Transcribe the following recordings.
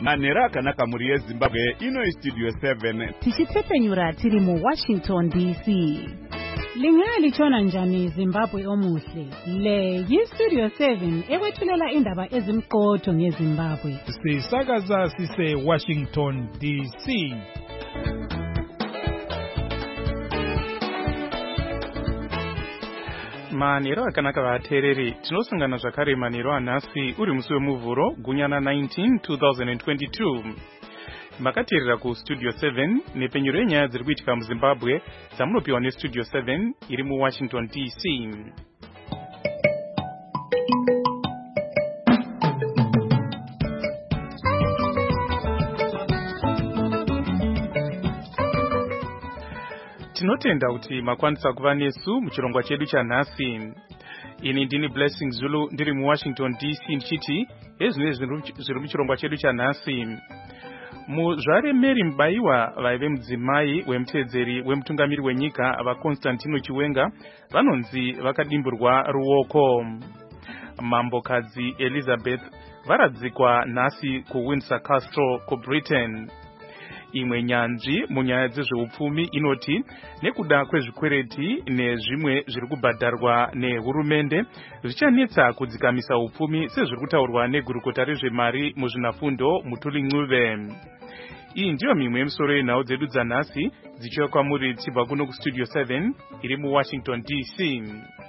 manhero akanaka mhuri yezimbabwe ino istudio 7 tichitsepenyura tiri muwashington dc. Lingalitshona njani Zimbabwe omuhle? Le yistudio 7 ekwethulela indaba ezimqotho ngeZimbabwe. Sisakaza sise Washington DC. Manhero akanaka vateereri, tinosangana zvakare manhero anhasi uri musi wemuvhuro gunyana 19 2022. Makateerera kustudio 7 nepenyuro yenyaya dziri kuitika muZimbabwe dzamunopiwa nestudio 7 iri muWashington DC. Tinotenda kuti makwanisa kuva nesu muchirongwa chedu chanhasi. Ini ndini Blessing Zulu ndiri muWashington DC ndichiti ezvino zviri muchirongwa chedu chanhasi. Muzvare Mary Mubaiwa vaive mudzimai wemutedzeri wemutungamiri wenyika vaConstantino Chiwenga vanonzi vakadimburwa ruoko. Mambokadzi Elizabeth varadzikwa nhasi kuWindsor Castle kuBritain. Imwe nyanzvi munyaya dzezveupfumi inoti nekuda kwezvikwereti nezvimwe zviri kubhadharwa nehurumende zvichanetsa kudzikamisa upfumi sezviri kutaurwa negurukota rezvemari muzvinafundo Mutuli Ncube. Iyi ndiyo mimwe yemisoro yenhau dzedu dzanhasi dzichiuya kwamuri tichibva kuno kustudio 7 iri muWashington DC.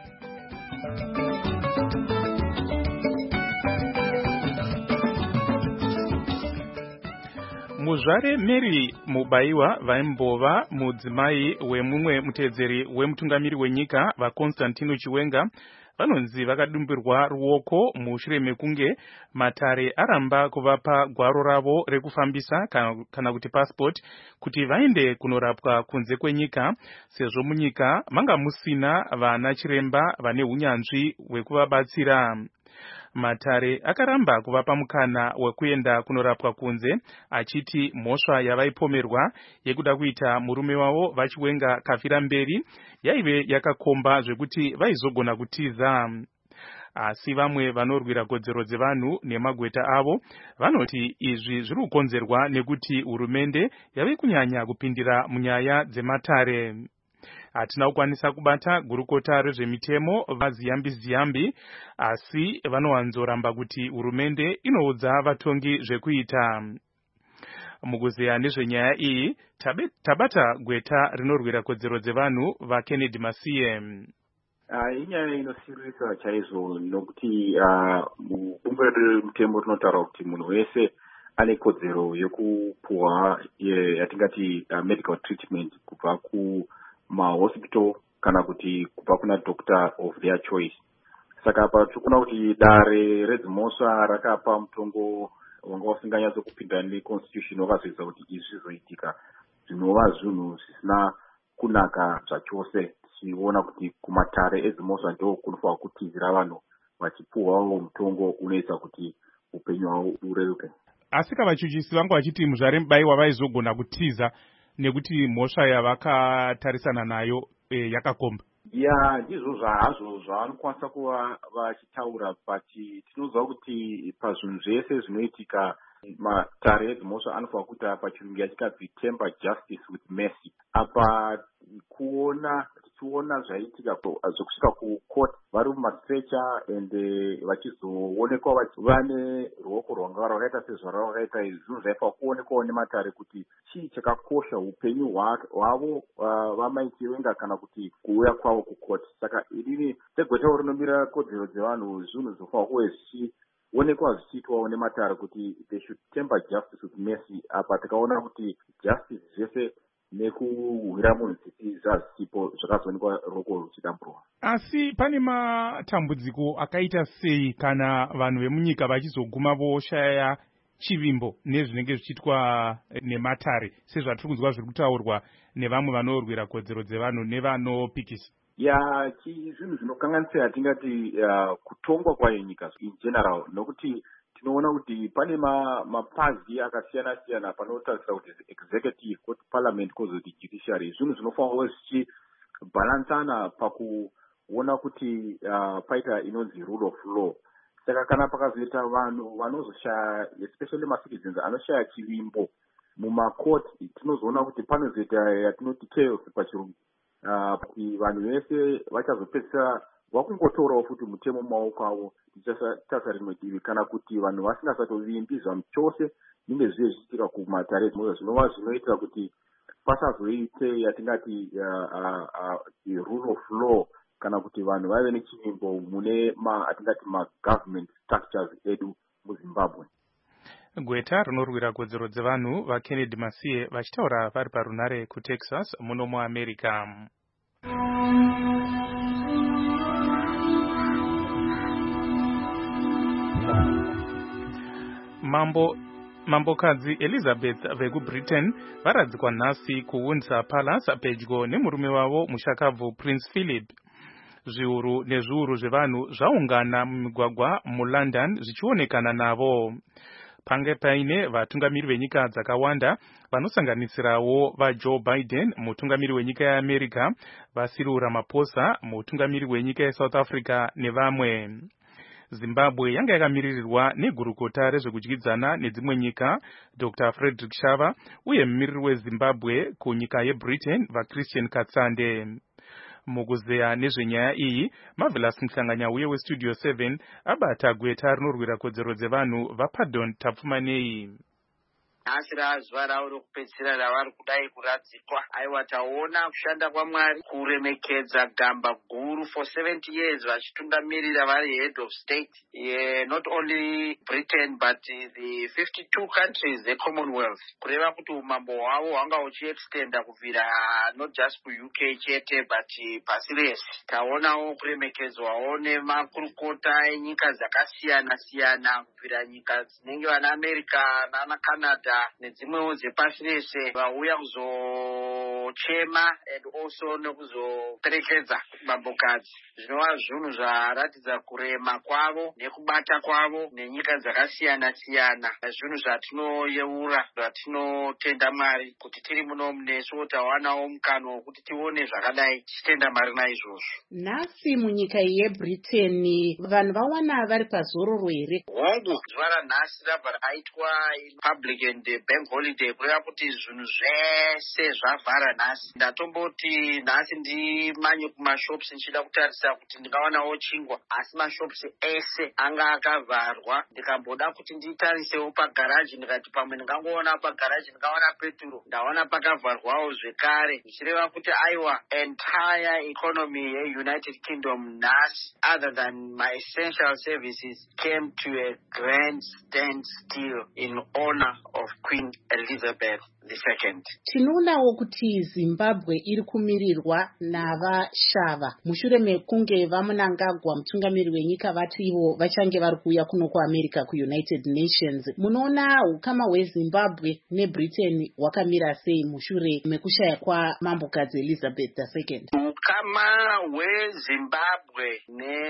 Muzvare Mary Mubaiwa vaimbova mudzimai wemumwe mutedzeri wemutungamiri wenyika vaConstantino Chiwenga vanonzi vakadimburwa ruoko mushure mekunge matare aramba kuvapa gwaro ravo rekufambisa kana kuti passport kuti vaende kunorapwa kunze kwenyika sezvo munyika manga musina vana chiremba vane hunyanzvi hwekuvabatsira. Matare akaramba kuvapa mukana wekuenda kunorapwa kunze achiti mhosva yavaipomerwa yekuda kuita murume wavo vaChiwenga kafira mberi yaive yakakomba zvekuti vaizogona kutiza. Asi vamwe vanorwira kodzero dzevanhu nemagweta avo vanoti izvi zviri kukonzerwa nekuti hurumende yave kunyanya kupindira munyaya dzematare. Hatina kukwanisa kubata gurukota rezvemitemo vaZiyambi, asi vanowanzoramba kuti hurumende inoudza vatongi zvekuita. Mukuzeya nezvenyaya iyi tabata gweta rinorwira kodzero dzevanhu vaKennedy Masiye. Inyaya inosirisa chaizvo nokuti mubumbiro remutemo rinotaura kuti munhu wese ane kodzero yekupuwa yatingati medical treatment kubva kumahospital kana kuti kubva kuna doctor of their choice. Saka apa tikuona kuti dare redzimhosva rakapa mutongo wanga usinganyatso kupinda neconstitution wakazoita kuti izvi zvizoitika zvinova zvinhu zvisina kunaka zvachose. Tichiona kuti kumatare edzimhosva ndo kunofanira kutizira vanhu vachipuwawo mutongo unoita kuti upenyu hwavo ureruke. Asi kavachuchisi vangu vachiti muzvare Mubaiwa vaizogona kutiza nekuti mhosva yavakatarisana nayo yakakomba. Ndizvo zvahazvo zvavanokwanisa kuva vachitaura, but tinoziva kuti pazvinhu zvese zvinoitika matare edzimhosva anofanira kuita pachirungu yachikanzi temper justice with mercy. Apa tichiona zvaitika zvekusvika kucourt vari mumastrecha and vachizoonekwa vane ruoko rwanga rwakaita sezvarakaita zvinhu zvaifanira kuonekwawo nematare kuti chii chakakosha upenyu hwavo vamai Chiwenga kana kuti kuuya kwavo kucourt. Saka irini segwetawo rinomira kodzero dzevanhu zvinhu zvinofanira kuve zvichionekwa zvichiitwawo nematare kuti they should temper justice with mercy. Apa tikaona kuti justice zvese nekuhwira munhu tsitsi zvazisipo zvakazoonekwa ruoko ruchidamburwa. Asi pane matambudziko akaita sei kana vanhu vemunyika vachizoguma voshaya chivimbo nezvinenge zvichiitwa nematare sezvatiri kunzwa zviri kutaurwa nevamwe vanorwira kodzero dzevanhu nevanopikisa? Zvinhu zvinokanganisira tingati kutongwa kwayo nyika in general, nokuti tinoona kuti pane mapazi akasiyana siyana panotarisira kuti executive, kuti parliament, kozoti judiciary. Zvinhu zvinofanira zvichibhalansana pakuona kuti paita inonzi rule of law. saka kana pakazoita vanhu vanozoshaya especially macitizens anoshaya chivimbo mumakoti tinozoona kuti panozoita yatinoti chaos pachirungu kuti vanhu vese vachazopedzisa vakungotorawo futi mutemo mumaoko avo tichasa rimwe divi kana kuti vanhu vasingasatovimbi zvanhu chose zvinenge zvive zvichiitika kumatare zvinova zvinoitira kuti pasazoite yatingati rule of law kana kuti vanhu vave nechivimbo mune atingati magovernment structures edu muzimbabwe. Gweta rinorwira kodzero dzevanhu vaKennedy Masiye vachitaura vari parunare kuTexas muno muAmerica. Mambokadzi Elizabeth vekuBritain varadzikwa nhasi kuWindsor Palace pedyo nemurume wavo mushakabvu Prince Philip. Zviuru nezviuru zvevanhu zvaungana mumigwagwa muLondon zvichionekana navo. Pange paine vatungamiri venyika dzakawanda vanosanganisirawo vaJoe Biden, mutungamiri wenyika yeAmerica, vaCyril Ramaphosa, mutungamiri wenyika yeSouth Africa nevamwe. Zimbabwe yanga yakamiririrwa negurukota rezvekudyidzana nedzimwe nyika Dr. Frederick Shava uye mumiriri weZimbabwe kunyika yeBritain vaChristian Katsande. Mukuzeya nezvenyaya iyi, Marvelous Mhlanganya uye weStudio 7 abata gweta rinorwira kodzero dzevanhu vaPardon Tapfumanei. Nhasi zuva ravo rokupedzisira ravari kudai kuradzikwa. Aiwa taona kushanda kwaMwari kuremekedza gamba guru for 70 years vachitungamirira vari head of state, not only Britain but the 52 countries the Commonwealth. Kureva kuti umambo hwavo hwanga huchiextenda kubvira not just kuUK chete but pasi rese. Taonawo kuremekedzwawo nemakurukota enyika dzakasiyana siyana kubvira nyika dzinenge vana America nana Canada nedzimwewo dzepasi rese vauya kuzochema and also nekuzoperekedza mambokadzi. Zvinova zvinhu zvaratidza kurema kwavo nekubata kwavo nenyika dzakasiyana siyana. Zvinhu zvatinoyeura zvatinotenda Mwari kuti tiri muno munesu tawanawo mukana wokuti tione zvakadai tichitenda Mwari naizvozvo. Nhasi munyika yeBritain vanhu vawana vari pazororo here? Hongu zuva ranhasi rabva raitwa public and bank holiday kureva kuti zvinhu zvese zvavhara nhasi. Ndatomboti nhasi ndimanye kumashops ndichida kutarisa kuti ndingawanawo chingwa, asi mashops ese anga akavharwa. Ndikamboda kuti nditarisewo pagaraji ndikati pamwe ndingangoona pagaraji ndingawana peturo, ndawana pakavharwawo zvekare, ndichireva kuti aiwa entire economy yeUnited Kingdom nhasi other than my essential services came to a grand standstill in honor of Queen Elizabeth II. Tinoonawo kuti Zimbabwe iri kumirirwa navashava mushure mekunge vaMnangagwa mutungamiri wenyika vativo vachange vari kuuya kuno kuAmerica kuUnited Nations. Munoona ukama hweZimbabwe neBritain hwakamira sei mushure mekushaya kwamambokadzi Elizabeth II? Ukama hweZimbabwe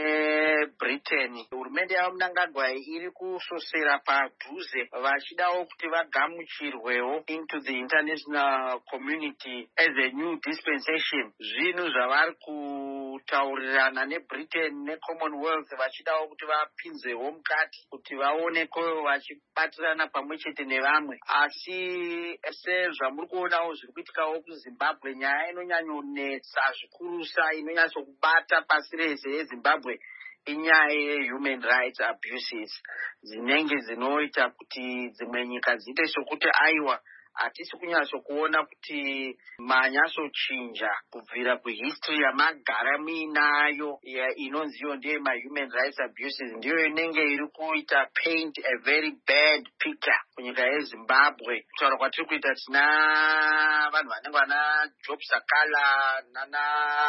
neBritain, hurumende yaMnangagwa iri kusosera padhuze vachidawo kuti vagamuchirwewo into the international community as a new dispensation. Zvinhu zvavari kutaurirana neBritain neCommonwealth vachidawo kuti vapinzewo mukati kuti vaonekwewo vachibatirana pamwe chete nevamwe. Asi sezvamuri kuonawo zviri kuitikawo kuZimbabwe, nyaya inonyanyonetsa zvikurusa inonyatsokubata pasi rese yeZimbabwe inyaya yehuman rights abuses dzinenge dzinoita kuti dzimwe nyika dziite sokuti aiwa hatisi kunyatsokuona kuti manyatsochinja kubvira kuhistory yamagara muinayo inonziyo ndeye mahuman rights abuses ndiyo inenge iri kuita paint a very bad picture kunyika yeZimbabwe. Kutaura kwatiri kuita tina vanhu vanenge vana Job Sakala nana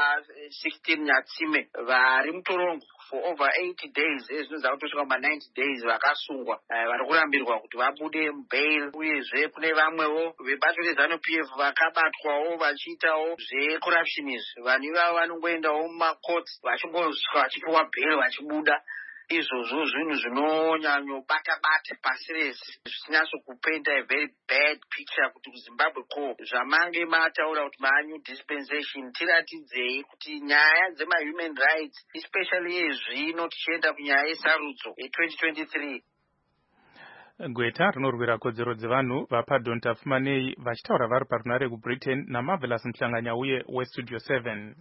16 Nyatsime vari mutorongo for over 80 days, ezvinonzi kutosvika kuma 90 days vakasungwa, vari kurambirwa kuti vabude mubail. Uyezve kune vamwewo vebato reZANU-PF vakabatwawo vachiitawo zvecorruption izvi. Vanhu ivavo vanongoendawo mumacourts vachingosvika vachipiwa bail vachibuda. izvozvo zvinhu zvinonyanyobata-bata pasi rese zvichinyatsokupainta a very bad picture kuti kuzimbabwe zvamange mataura kuti manew dispensation tiratidzei kuti nyaya dzema-human rights especially yezvino tichienda kunyaya yesarudzo ye2023. Gweta rinorwira kodzero dzevanhu vaPardon Tafumanei vachitaura vari parunare kuBritain naMarvelous Mhlanganya uye weStudio 7.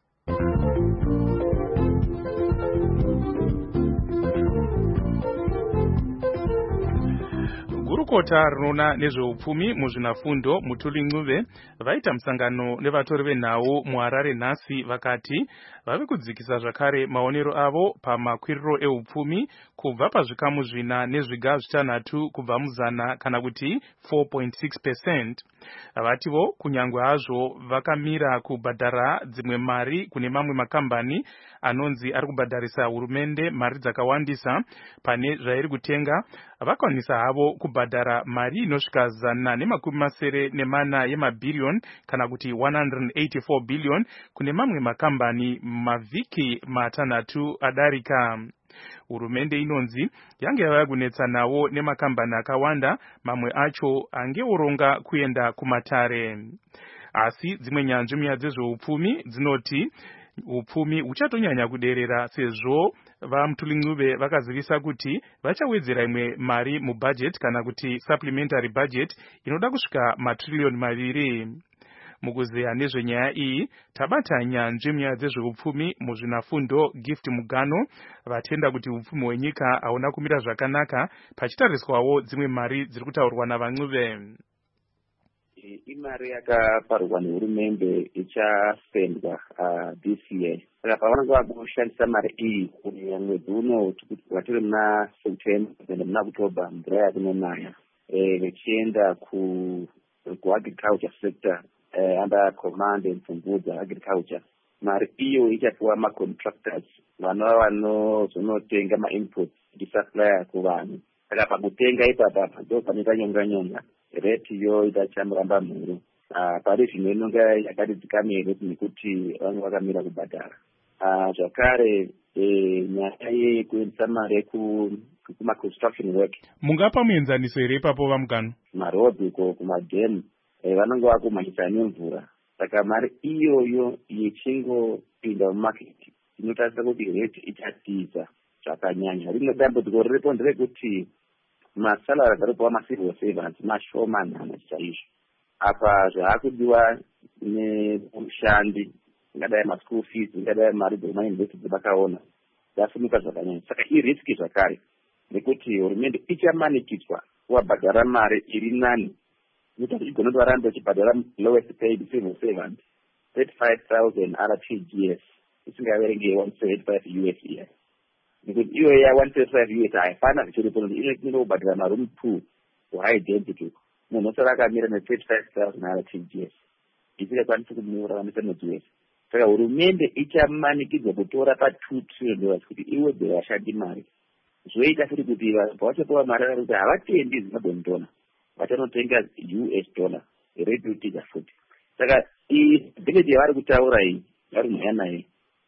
Gurukota rinoona nezveupfumi muzvinafundo Mutuli Ncube vaita musangano nevatori venhau muHarare nhasi vakati vave kudzikisa zvakare maonero avo pamakwiriro eupfumi kubva pazvikamu 4 nezviga 6 kubva muzana kana kuti 4.6%. Vativo kunyangwe hazvo vakamira kubhadhara dzimwe mari kune mamwe makambani anonzi ari kubhadharisa hurumende mari dzakawandisa pane zvairi kutenga, vakwanisa havo kubhadhara mari inosvika 184 yemabhiriyoni kana kuti 184 billion kune mamwe makambani mavhiki 6 adarika. Hurumende inonzi yange yava kunetsa nawo nemakambani akawanda, mamwe acho angeoronga kuenda kumatare. Asi dzimwe nyanzvi dzezveupfumi dzinoti upfumi uchatonyanya kuderera sezvo vaMutuli Ncube vakazivisa kuti vachawedzera imwe mari mubudget kana kuti supplementary budget inoda kusvika matrillion 2. Mukuzeya nezvenyaya iyi tabata nyanzvi dzezveupfumi muzvinafundo Gift Mugano vatenda kuti upfumi hwenyika hauna kumira zvakanaka pachitariswawo dzimwe mari dziri kutaurwa navaNcube. Imari yakaparwa nehurumende ichasendwa this year. Saka pavanenge vakushandisa mari iyi kunyanya mwedzi uno watiri muna September kuenda muna October mvura yakunonaya vechienda kuagriculture sector under command and Mvudza agriculture. Mari iyo ichapiwa macontractors vanozonotenga mainputs supplier kuvanhu. Saka pakutenga ipapa ndo panoita nyonga rate iyo itachamuramba mhuru. Pari zvino inonga yakati dzikamere nekuti vanhu vakamira kubhadhara. Zvakare nyaya yekuendesa mari kuma-construction work. Mungapa muenzaniso here ipapo vaMugano? Marodhi kumadhemu vanonge vakumhanyisa nemvura. Saka mari iyoyo yechingopinda mumaketi inotarisa kuti rate ichatiza zvakanyanya. Rimwe dambudziko riripo nderekuti masalari aripowa macivil servants mashomanana chaizvo. Apa zvaakudiwa nemushandi, ingadai maschool fees, ingadai mari dzemayunivhesiti dzavakaona dzafunika zvakanyanya. Saka iriski zvakare nekuti hurumende ichamanikidzwa kuvabhadhara mari iri nani. Kuti igona varamba vachibhadhara lowest paid civil servant 35,000 RTGS isingaverenge 175 US year. Nekuti iyo ya 175 US haifana zvichiripo inoda kubhadhara maroom 2 kuhigh density. Munhu osara akamira ne35,000 RTGS isingakwanisi kumuraramisa mwedzi wese. Saka hurumende ichamanikidzwa kutora pa2 trillion kuti iwedzere vashandi mari. Zvoita futi kuti vachapiwa mari kuti havatendi Zimbabwean dollar, vachanotenga US dollar reduced futi. Saka stability yavari kutaura iyi vari mhaya naye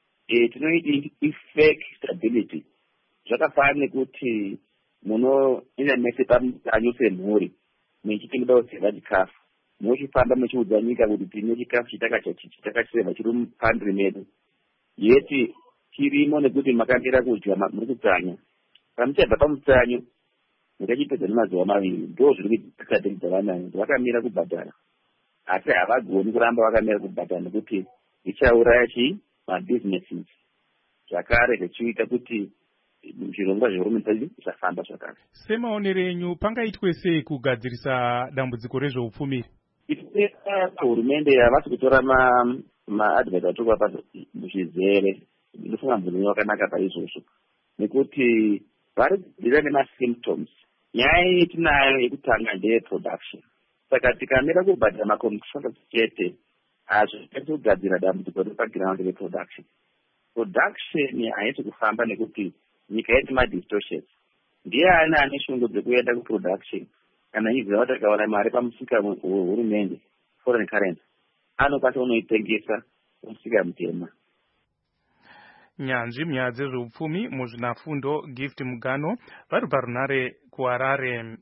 tinoiti ifake stability. Zvakafanana nekuti munoenda mese pamutanyo semhuri muchitengeda kuseva chikafu, muchifamba muchiudza nyika kuti tine chikafu chitakaseva chiri mupandri medu, yeti chirimo nekuti makamira kudya muri kutsanya. Pamuchabva pamutsanyo mukachipedza nemazuva 2 ndo zviri kuitadza vanayo vakamira kubhadhara, asi havagoni kuramba vakamira kubhadhara nekuti ichauraya mabusinesses zvakare zvichiita kuti zvirongwa zvehurumende zvisafamba zvakare. Semaonero enyu pangaitwe sei kugadzirisa dambudziko rezveupfumi? Hurumende havasi kutora maadvaita atorikuvapa muzvizere. Inofunga mbunyo wakanaka paizvozvo nekuti vari kudzira nemasymptoms. Nyaya yetinayo yekutanga ndeyeproduction. Saka tikamira kubhadhara macontractors chete hazvikwanisi kugadzira dambudziko repaground reproduction. Production haisi kufamba nekuti nyika yedu madistortions. Ndiani ane shungu dzekuenda kuproduction kana iziva kuti akawana mari pamusika wehurumende foreign currency anokwanisa kunoitengesa kumusika mutema. nyanzvi munyaya dzezveupfumi muzvinafundo Gift Mugano vari parunare kuHarare.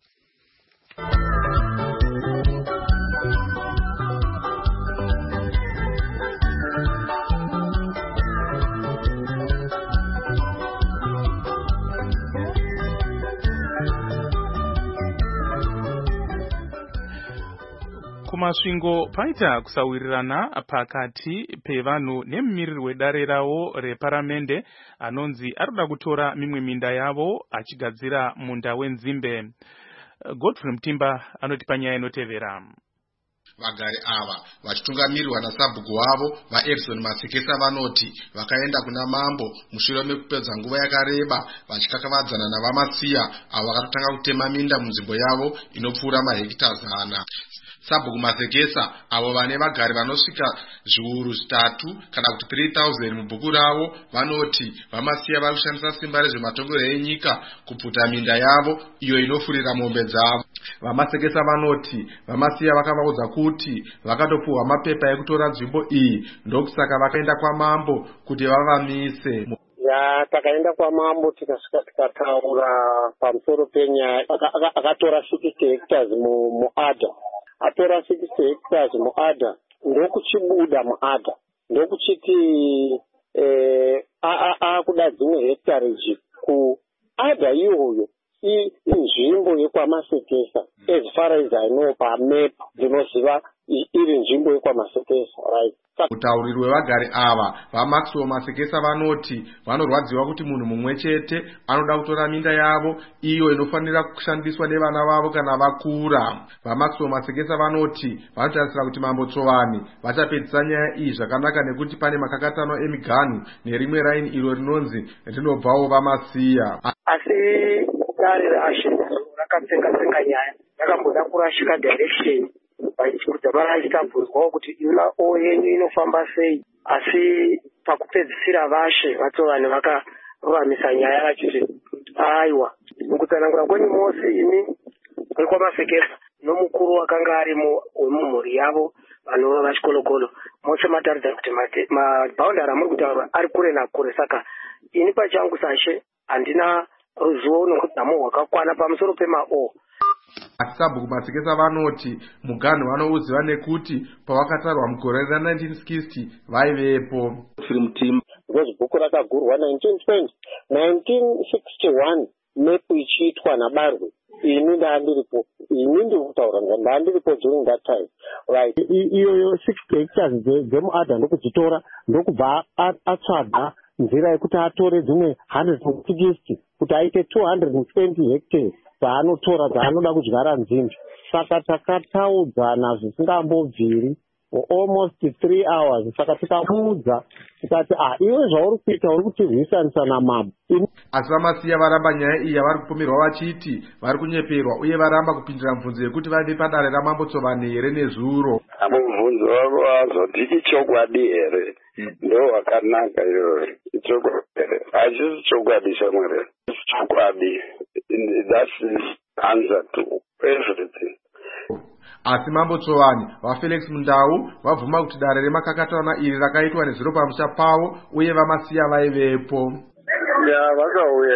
Kumasvingo paita kusawirirana pakati pevanhu nemumiriri wedare ravo reparamende anonzi arikuda kutora mimwe minda yavo achigadzira munda wenzimbe. Godfrey Mutimba anotipa nyaya inotevera. Vagari ava vachitungamirirwa nasabhuku wavo vaEdson Masekesa vanoti vakaenda kuna mambo mushure mekupedza nguva yakareba vachikakavadzana navamasiya avo vakatotanga kutema minda munzvimbo yavo inopfuura mahekita 100. Sabhuku Masekesa avo vane vagari vanosvika zviuru 3 kana kuti 3000 mubhuku ravo vanoti vamasiya vari kushandisa simba rezvematongero enyika kupfuta minda yavo iyo inofurira mombe dzavo. Vamasekesa vanoti vamasiya vakavaudza kuti vakatopuhwa mapepa ekutora nzvimbo iyi, ndokusaka vakaenda kwamambo kuti vavamise. Takaenda kwamambo tikasvika tikataura pamusoro penyaya. Akatora 60 hectares muAdha. Atora 60 hectares muAdha ndokuchibuda muAdha ndokuchiti akuda dzimwe hectares kuAdha iyoyo inzvimbo yekwamasekesa as far as I know pamap ndinoziva iri nzvimbo yekwamasekesa, right? Mutauriri wevagari ava vaMaxwell Masekesa vanoti vanorwadziwa kuti munhu mumwe chete anoda kutora minda yavo iyo inofanira kushandiswa nevana vavo kana vakura. VaMaxwell Masekesa vanoti vanotarisira kuti Mambo Tsovani vachapedzisa nyaya iyi zvakanaka nekuti pane makakatano emiganhu nerimwe raini iro rinonzi rinobvawo vamasiya. Asi dare rakatsenga nyaya rakamboda kurashika direction kuti varachitambuzwawo kuti o yenyu inofamba sei, asi pakupedzisira vashe vatsovani vakaruramisa nyaya vachiti aiwa mukutsanangura kwenyu mose imi wekwamasekesa nomukuru wakanga arimo wemumhuri yavo vanova vachikolokolo mose mataridza kuti mabhaundari amuri kutaura ari kure nakure, saka ini pachangu sashe handina ruzivo nokudamo hwakakwana pamusoro pemao. Asi Sabhuku Masekesa vanoti muganhu vanouziva nekuti pavakatarwa mugore ra1960 vaivepo. Because bhuku rakagurwa 1920 1961 mepu ichiitwa naBarwe, ini ndandiripo, ini ndiri kutaura ndandiripo during that time, right? Iyoyo 60 hectares dzemuAdha ndokudzitora ndokubva atsvaga nzira yekuti atore dzimwe 160 kuti aite 220 hectares dzaanotora dzaanoda kudyara nzimbe. Saka takataudzana zvisingambobviri almost 3 hours. Saka tikamuudza tikati iwe zvauri kuita uri kutirwisanisa namabwe. Asi vamasiya varamba nyaya iyi yavari kupomerwa vachiti vari kunyeperwa uye varamba kupindira mibvunzo yekuti vaive padare raMambo Tsovani here nezuro. Mubvunzo wavo azoti ichokwadi here ndo wakanaka iyoyo. Ichokwadi here hachisi chokwadi shamwari, chokwadi. That's the answer to everything. Asi Mambo Tsovani vaFelix Mundau vabvuma kuti dare remakakatana iri rakaitwa nezuro pamusha pavo uye vamasiya vaivepo. Vakauya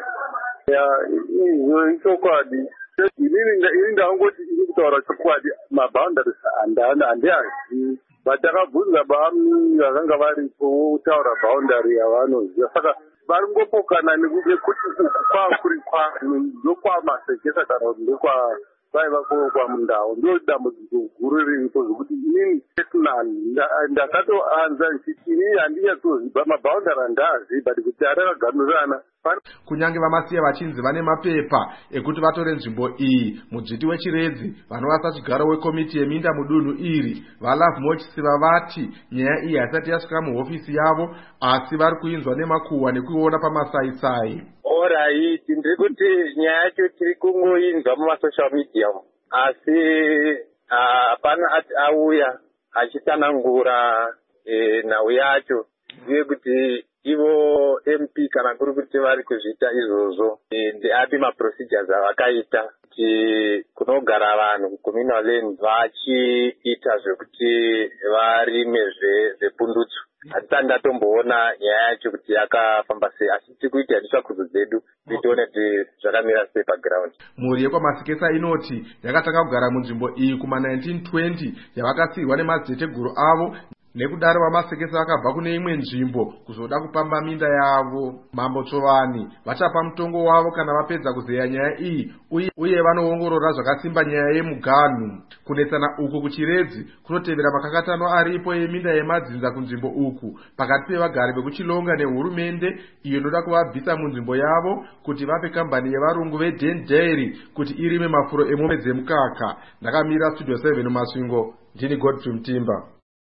iyo ichokwadi. Ini ndangoti iri kutaura chokwadi, mabhaundaries handiazivi. Vatakabvunza bami vakanga varipo kutaura bhaundari yavanoziva, saka vari ngopokana nekuti kwakuri ndokwamasekesa kana kuti vaiva kwaMundau ndo dambudziko guru riripo zvokuti inini personal ndakatoanza nchiti inini handinyatsozviba mabhaundari handaazivi, but kuti arakaganurirana. Kunyange vamasiya vachinzi vane mapepa ekuti vatore nzvimbo iyi, mudzviti wechiredzi vanovasa chigaro wekomiti yeminda mudunhu iri vaLove Mochisiva vati nyaya iyi haisati yasvika muhofisi yavo, asi vari kuinzwa nemakuhwa nekuiona pamasaisai. Alright, ndiri kuti nyaya yacho tiri kungoinzwa mumasocial media, asi hapana ati auya achitsanangura nhau yacho uye kuti ivo MP kana kuri kuti vari kuzviita izvozvo ndeapi maprocedures avakaita kuti kunogara vanhu kucommunal land vachiita zvekuti varime zvepundutso. Hatisa ndisati ndatomboona nyaya yacho kuti yakafamba sei, asi tikuita netsvakudzo dzedu tione kuti zvakamira sei paground. Mhuri yekwamasikesa inoti yakatanga kugara munzvimbo iyi kuma-1920 yavakasiyirwa nemadziteteguru avo, nekudaro vamasekesa vakabva kune imwe nzvimbo kuzoda kupamba minda yavo. Mambo Tsovani vachapa mutongo wavo kana vapedza kuzeya nyaya iyi, uye vanoongorora zvakasimba nyaya yemuganhu. Kunetsana uku kuchiredzi kunotevera makakatano aripo eminda yemadzinza kunzvimbo uku pakati pevagari vekuchilonga nehurumende iyo inoda kuvabvisa munzvimbo yavo kuti vape kambani yevarungu veDen Dairy kuti irime mafuro emombe dzemukaka. Ndakamira Studio 7 Masvingo, ndini Godfrey Mutimba.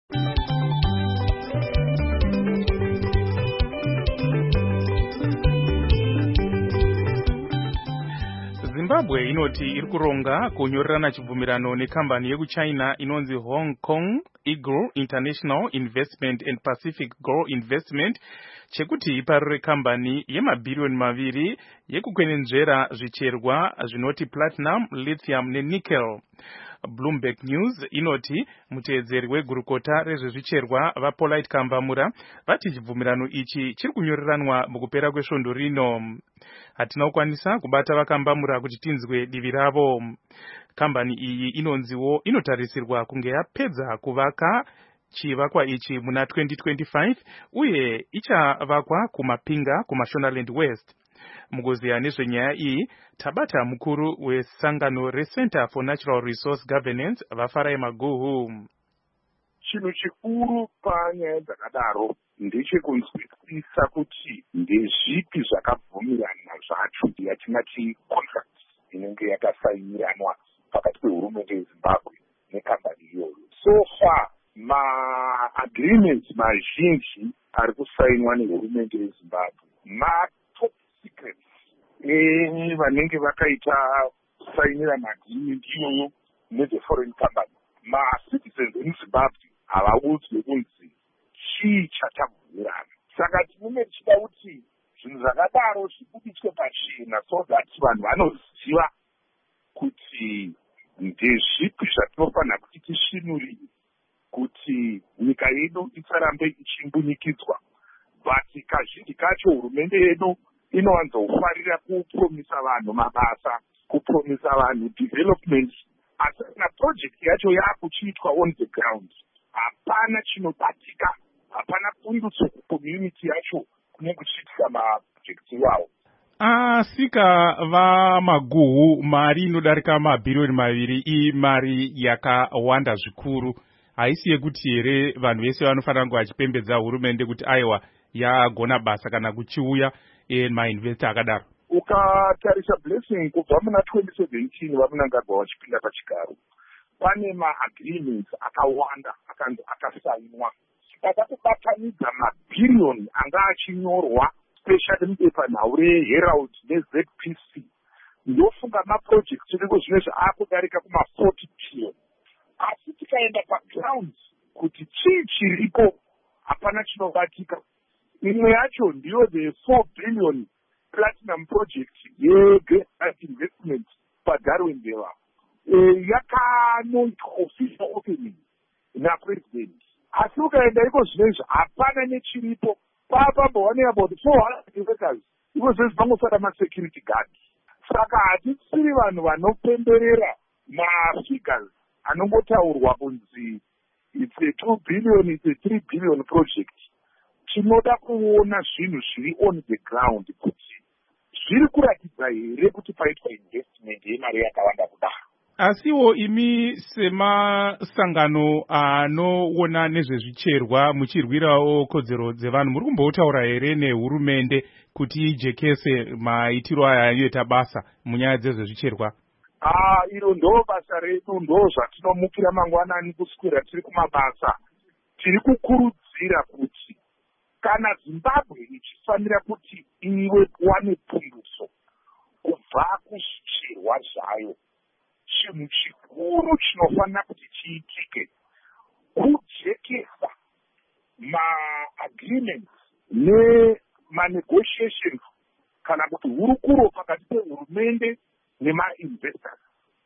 Zimbabwe inoti iri kuronga kunyorerana chibvumirano nekambani yekuchina inonzi Hong Kong Eagle International Investment and Pacific Gold Investment chekuti iparure kambani yemabhiriyoni 2 yekukwenenzvera zvicherwa zvinoti platinum, lithium nenickel. Bloomberg News inoti muteedzeri wegurukota rezvezvicherwa vaPolite Kambamura vati chibvumirano ichi chiri kunyoreranwa mukupera kwesvondo rino. Hatina kukwanisa kubata vaKambamura kuti tinzwe divi ravo. Kambani iyi inonziwo inotarisirwa kunge yapedza kuvaka chivakwa ichi muna 2025 uye ichavakwa kuMapinga kuMashonaland West. Mugoziya nezvenyaya iyi tabata mukuru wesangano reCenter for Natural Resource Governance vaFarai Maguhu. Chinhu chikuru panyaya dzakadaro ndechekunzwisisa kuti ndezvipi zvakabvumirana zvacho yatingati contracts inenge yakasainiranwa pakati pehurumende yeZimbabwe nekambani iyoyo. So far ma-agreements mazhinji ari kusainwa nehurumende yeZimbabwe ma-top secrets vanenge vakaita kusainira ma-agreement iyoyo neze-foreign company. Ma-citizens emuZimbabwe havaudzwe kunzi chii chatabvumirana. Saka tinenge tichida kuti zvinhu zvakadaro zvibudiswe pachena so that vanhu vanoziva kuti ndezvipi zvatinofanira kuti tisvinurire kuti nyika yedu isarambe ichimbunikidzwa. But kazhinji kacho hurumende yedu inowanzofarira kupromisa vanhu mabasa, kupromisa vanhu development, asi kana project yacho yakuchiitwa on the ground hapana chinobatika, hapana pundutso kucommunity yacho kune kuchiitika maprojects iwawo. Asika vaMaguhu, mari inodarika mabhiriyoni 2 iyi mari yakawanda zvikuru. Haisi yekuti here vanhu vese vanofanira kunge vachipembedza hurumende kuti aiwa yagona basa kana kuchiuya mainvesta akadaro. Ukatarisa Blessing kubva muna 2017 vaMnangagwa vachipinda pachigaro, pane ma-agreements akawanda akasainwa akakubatanidza mabhiriyoni anga achinyorwa special mupepanhau reHerald neZPC. Ndofunga maprojects iriko zvino zvaakudarika kuma-40 trillion. Asi tikaenda paground kuti chii chiripo hapana chinobatika. Imwe yacho ndiyo the 4 billion platinum project yeGreat Investment paDarwin Deva. Yakanoitwa official opening napresident. Asi ukaenda iko zvinezvi hapana nechiripo. Papambovane about 400 workers. Iko zvezvi pangosara ma-security guard. Saka hatisiri vanhu vanopemberera ma-figures anongotaurwa kunzi it's a 2 billion, it's a 3 billion project. Tinoda kuona zvinhu zviri on the ground kuti zviri kuratidza here kuti paitwa investment yemari yakawanda kudaro. Asiwo imi semasangano anoona nezvezvicherwa muchirwirawo kodzero dzevanhu, muri kumbotaura here nehurumende kuti ijekese maitiro aya anoita basa munyaya dzezvezvicherwa? Iro ndo basa redu, ndo zvatinomukira mangwanani kuswera tiri kumabasa. Tiri kukurudzira kuti kana Zimbabwe ichifanira kuti iwe wane pundutso kubva kuzvicherwa zvayo, chinhu chikuru chinofanira kuti chiitike kujekesa ma-agreements nema-negotiations kana kuti hurukuro pakati pehurumende nema-investors,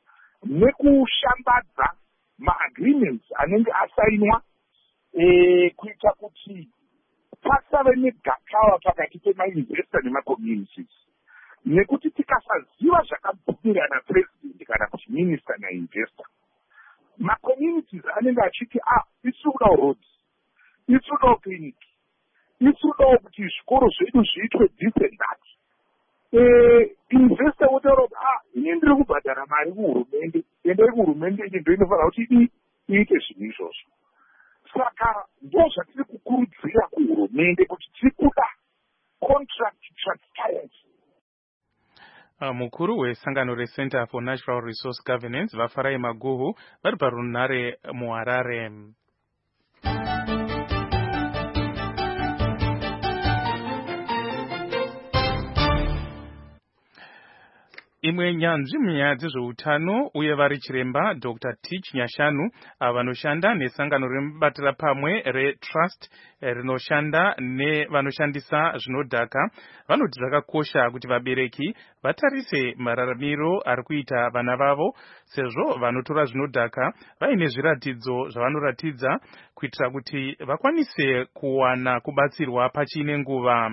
nekushambadza ma-agreements anenge asainwa kuita kuti pasave negakawa pakati pemainvesta nemacommunities, nekuti tikasaziva zvakabvumirana president kana kuti minister nainvesta, macommunities anenge achiti isudawo roads, isudawo clinic, isudawo kuti zvikoro zvedu zviitwe this and that. Investor wotaura kuti ini ndiri kubhadhara mari kuhurumende, endai kuhurumende ndo inofanira kuti iite zvinhu izvozvo. Saka ndo zvatiri kukurudzira kuhurumende kuti tiri kuda contract transparency. Mukuru wesangano reCenter for Natural Resource Governance Vafarai Maguhu vari parunare muHarare. Imwe nyanzvi munyaya dzezveutano uye vari chiremba Dr. Tich Nyashanu vanoshanda nesangano rinobatira pamwe reTrust rinoshanda nevanoshandisa zvinodhaka vanoti zvakakosha kuti vabereki vatarise mararamiro ari kuita vana vavo sezvo vanotora zvinodhaka vaine zviratidzo zvavanoratidza kuitira kuti vakwanise kuwana kubatsirwa pachine nguva.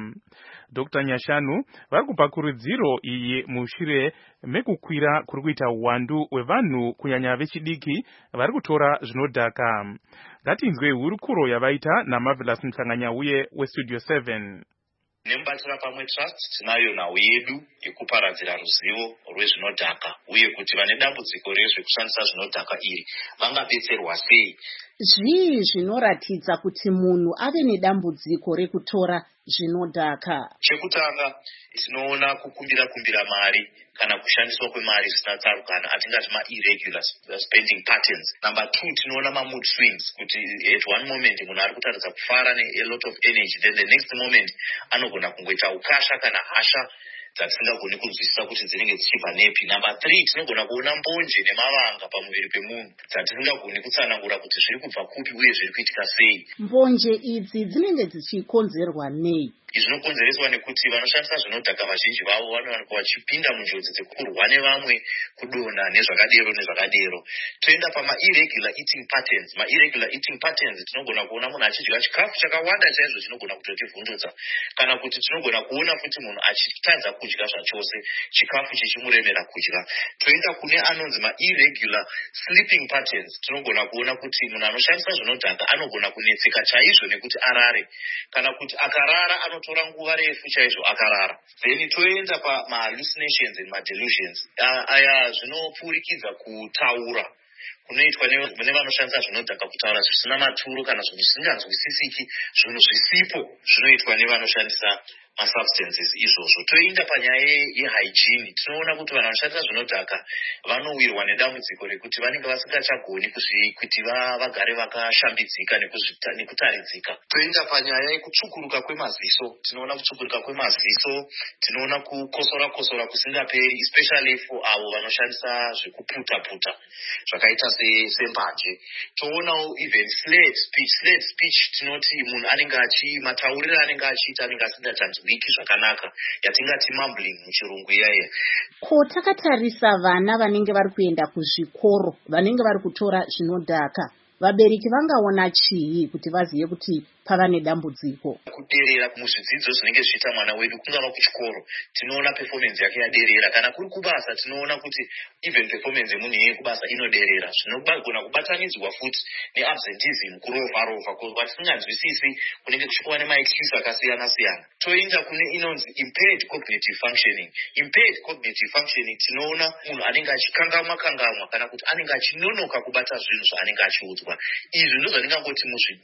Dr. Nyashanu vari kupa kurudziro iyi mushure mekukwira kuri kuita uwandu hwevanhu kunyanya vechidiki vari kutora zvinodhaka. Ngatinzwe hurukuro yavaita naMarvelous Mhlanganyauye weStudio 7. Nemubatira pamwe Trust tinayo nhau yedu yekuparadzira ruzivo rwezvinodhaka uye kuti vane dambudziko rezvekushandisa zvinodhaka iri vangabetserwa sei. Zvii zvinoratidza kuti munhu ave nedambudziko rekutora zvinodhaka? Chekutanga tinoona kukumbira mari kana kushandiswa kwemari zvisina tsarukano, atingati irregular spending patterns. Number 2, tinoona mood swings, kuti at one moment munhu ari kutaridza kufara a lot of energy, then the next moment anogona kungoita ukasha kana hasha dzatisingagoni kunzwisisa kuti dzinenge dzichibva nepi. Number 3, tinogona kuona mbonje nemavanga pamuviri pemunhu dzatisingagoni kutsanangura kuti zviri kubva kupi uye zviri kuitika sei. Mbonje idzi dzinenge dzichikonzerwa nei? Zvinokonzereswa nekuti vanoshandisa zvinodhaka vazhinji vavo vanowanikwa vachipinda munjodzi dzekurwa nevamwe, kudonha nezvakadero. Toenda irregular eating patterns. Irregular eating patterns tinogona kuona munhu achidya chikafu chakawanda chaizvo chinogona kutotivhundutsa, kana kuti tinogona kuona kuti munhu achitadza kudya zvachose, chikafu chichimuremera kudya. Toenda kune anonzi irregular sleeping patterns. Tinogona kuona kuti munhu anoshandisa zvinodhaka anogona kunetseka chaizvo nekuti arare, kana kuti akarara tora nguva refu chaizvo akarara. Then toenda hallucinations and delusions. Aya zvinopfurikidza kutaura kunoitwa nevanoshandisa zvinodhaka, kutaura zvisina maturo kana zvinhu zvisinganzwisisiki, zvinhu zvisipo zvinoitwa nevanoshandisa substances izvozvo. Toenda panyaya yehygiene. Tinoona kuti vanhu vanoshandisa zvinodhaka vanowirwa nedambudziko rekuti vanenge vasingachagoni kuti vagare vakashambidzika nekutaridzika. Toenda panyaya yekutsvukuruka kwemaziso. Tinoona kutsvukuruka kwemaziso, tinoona kukosora kusingaperi, especially for avo vanoshandisa zvekuputa zvakaita sembanje. Toonawo even slurred speech. Tinoti munhu matauriro anenge achiita anenge asingachanzwi wiki zvakanaka, yatingati mumbling muchirungu iyaya. Ko takatarisa vana vanenge vari kuenda kuzvikoro, vanenge vari kutora zvinodhaka, vabereki vangaona chii kuti vazive kuti pava nedambudziko? Kuderera muzvidzidzo zvinenge zvichiita mwana wedu, kungava kuchikoro tinoona performance yake yaderera, kana kuri kubasa tinoona kuti even performance yemunhu yekubasa inoderera. Zvinogona kubatanidzwa futi neabsenteeism, kurova kwatisinganzwisisi kunenge kuchikuwa nemaexcuse akasiyana-siyana. Toenda kune inonzi impaired cognitive functioning. Impaired cognitive functioning tinoona munhu anenge achikangamwa kana kuti anenge achinonoka kubata zvinhu zvaanenge achiudzwa. Izvi ndo zvandingangoti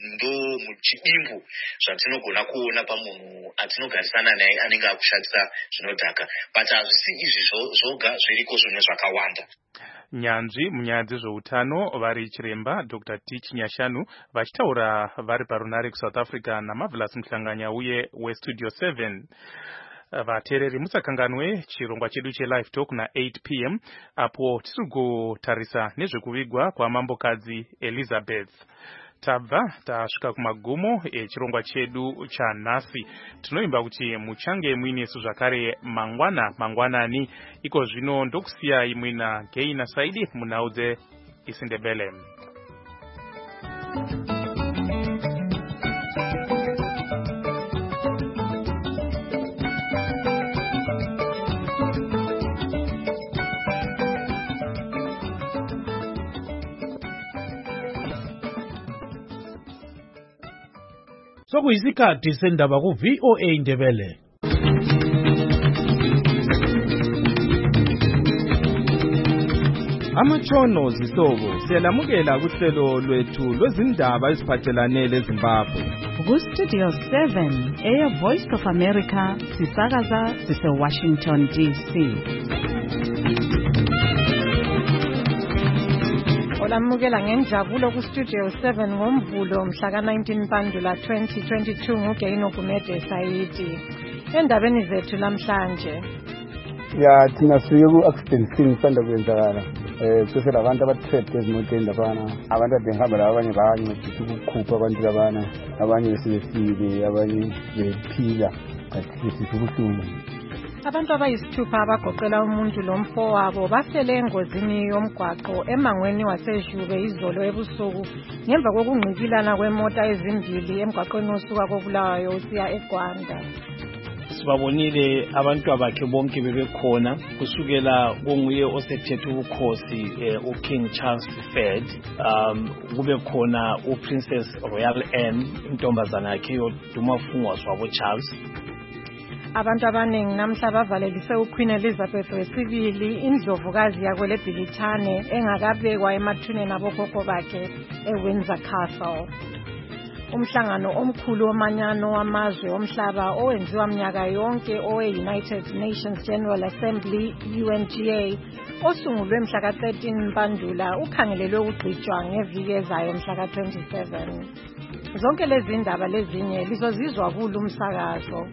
muchidimbu zvatinogona kuona pamunhu atinogarisana naye anenge akushandisa zvinodhaka, but hazvisi izvi zvoga, zviriko zvimwe zvakawanda. Nyanzvi munyaya dzezveutano vari chiremba Dr. Tich Nyashanu vachitaura vari parunare kuSouth Africa naMarvelous Mhlanganyauye weStudio 7. Vateereri musakanganwe chirongwa chedu cheLive Talk na8 p.m. apo tiri kutarisa nezvekuvigwa kwamambokadzi Elizabeth. Tabva tasvika kumagumo echirongwa chedu chanhasi. Tinoimba kuti muchange muinesu zvakare mangwanani. Iko zvino ndokusiyai muina Geina Saidi munhau dzeIsindebele. Sokuyisikhathi sendaba ku VOA Indebele. Amatshono zihlobo siyalamukela kuhlelo lwethu lwezindaba eziphathelane leZimbabwe. Ku-Studio 7 Air Voice of America sisakaza sise-Washington DC. Olamukela ngenjabulo ku-Studio 7 ngoMvulo mhla ka-19 Mpandula 2022 nguGaino Gumede Sayiti. Endabeni zethu namhlanje. Ya thina siye ku-accident scene sanda kwenzakala. Kusese labantu abatrapped ezimoteni labana. Abantu abengihamba laba abanye bayancedisa ukukhupha abantu labana. Abanye besebefile, abanye bephila. Kathi sisibuhlungu. Abantu abayisithupha abagoqela umuntu lomfowabo bahlele engozini yomgwaqo emangweni wasejube izolo ebusuku ngemva kokungqikilana kwemota ezimbili emgwaqweni osuka koBulawayo usiya eGwanda. Sibabonile abantu abakhe bonke bebekhona kusukela konguye osethethe ubukhosi uKing Charles III kube khona uPrincess Royal Anne intombazana yakhe yoduma fungwa wabo Charles. Abantu abaningi namhla bavalelise uQueen Elizabeth II indlovukazi yakwele Bhilithane engakabekwa emathuneni abokhokho bakhe eWindsor Castle. Umhlangano omkhulu womanyano wamazwe omhlaba owenziwa mnyaka yonke owe-United Nations General Assembly UNGA osungulwe mhla ka-13 Mpandula ukhangelelwe ukugqitshwa ngeviki ezayo mhla ka-27. Zonke lezi ndaba lezinye lizozizwa kulo umsakazo.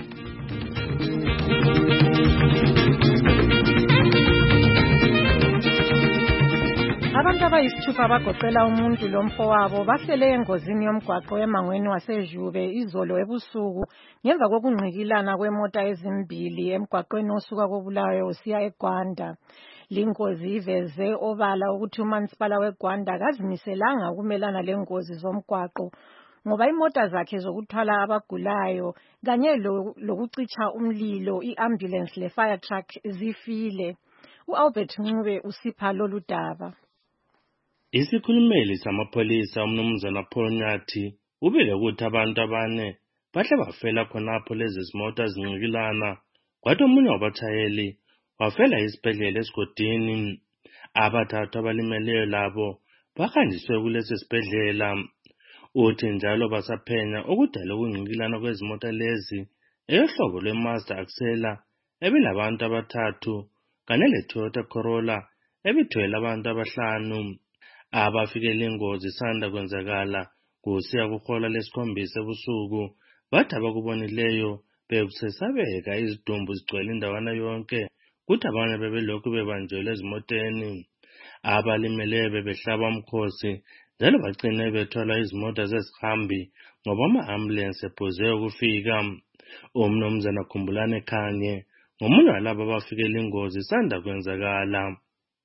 Abantu abayisithupha abagoqela umuntu lomfowabo bahlele engozini yomgwaqo emangweni wasejube izolo ebusuku ngemva kokungqikilana kwemota ezimbili emgwaqweni osuka koBulawayo usiya eGwanda. Lingozi iveze obala ukuthi uMansipala weGwanda kazimiselanga ukumelana lengozi zomgwaqo ngoba imota zakhe zokuthwala abagulayo kanye lokucitsha umlilo iambulance le-fire truck zifile. U-Albert Ncube usipha lolu daba. Isikhulumeli samapholisa umnumzana Paul Nyathi ubike ukuthi abantu abane bahle bafela khonapho lezi zimota zinqikilana kwathi omunye wabatshayeli wafela esibhedlela esigodini. Abathathu abalimeleyo labo bahanjiswe kulesi sibhedlela. Uthi njalo basaphenya okudala ukungqikilana kwezimota lezi ehlobo lweMazda Axela ebilabantu abathathu kanye leToyota Corolla ebithwele abantu abahlanu. Abafikele ingozi sanda kwenzakala kusiya kuhola lesikhombisa ebusuku bathi abakubonileyo bekusesabeka izidumbu zigcwele indawana yonke kuthi abanye bebelokhu bebanjelwe ezimoteni. Abalimeleyo bebehlaba umkhosi njalo bagcine bethwala izimota zezihambi ngoba ama-ambulance ephuze ukufika. Umnumzana Khumbulane Khanye ngomunye walabo abafikele ingozi sanda kwenzakala.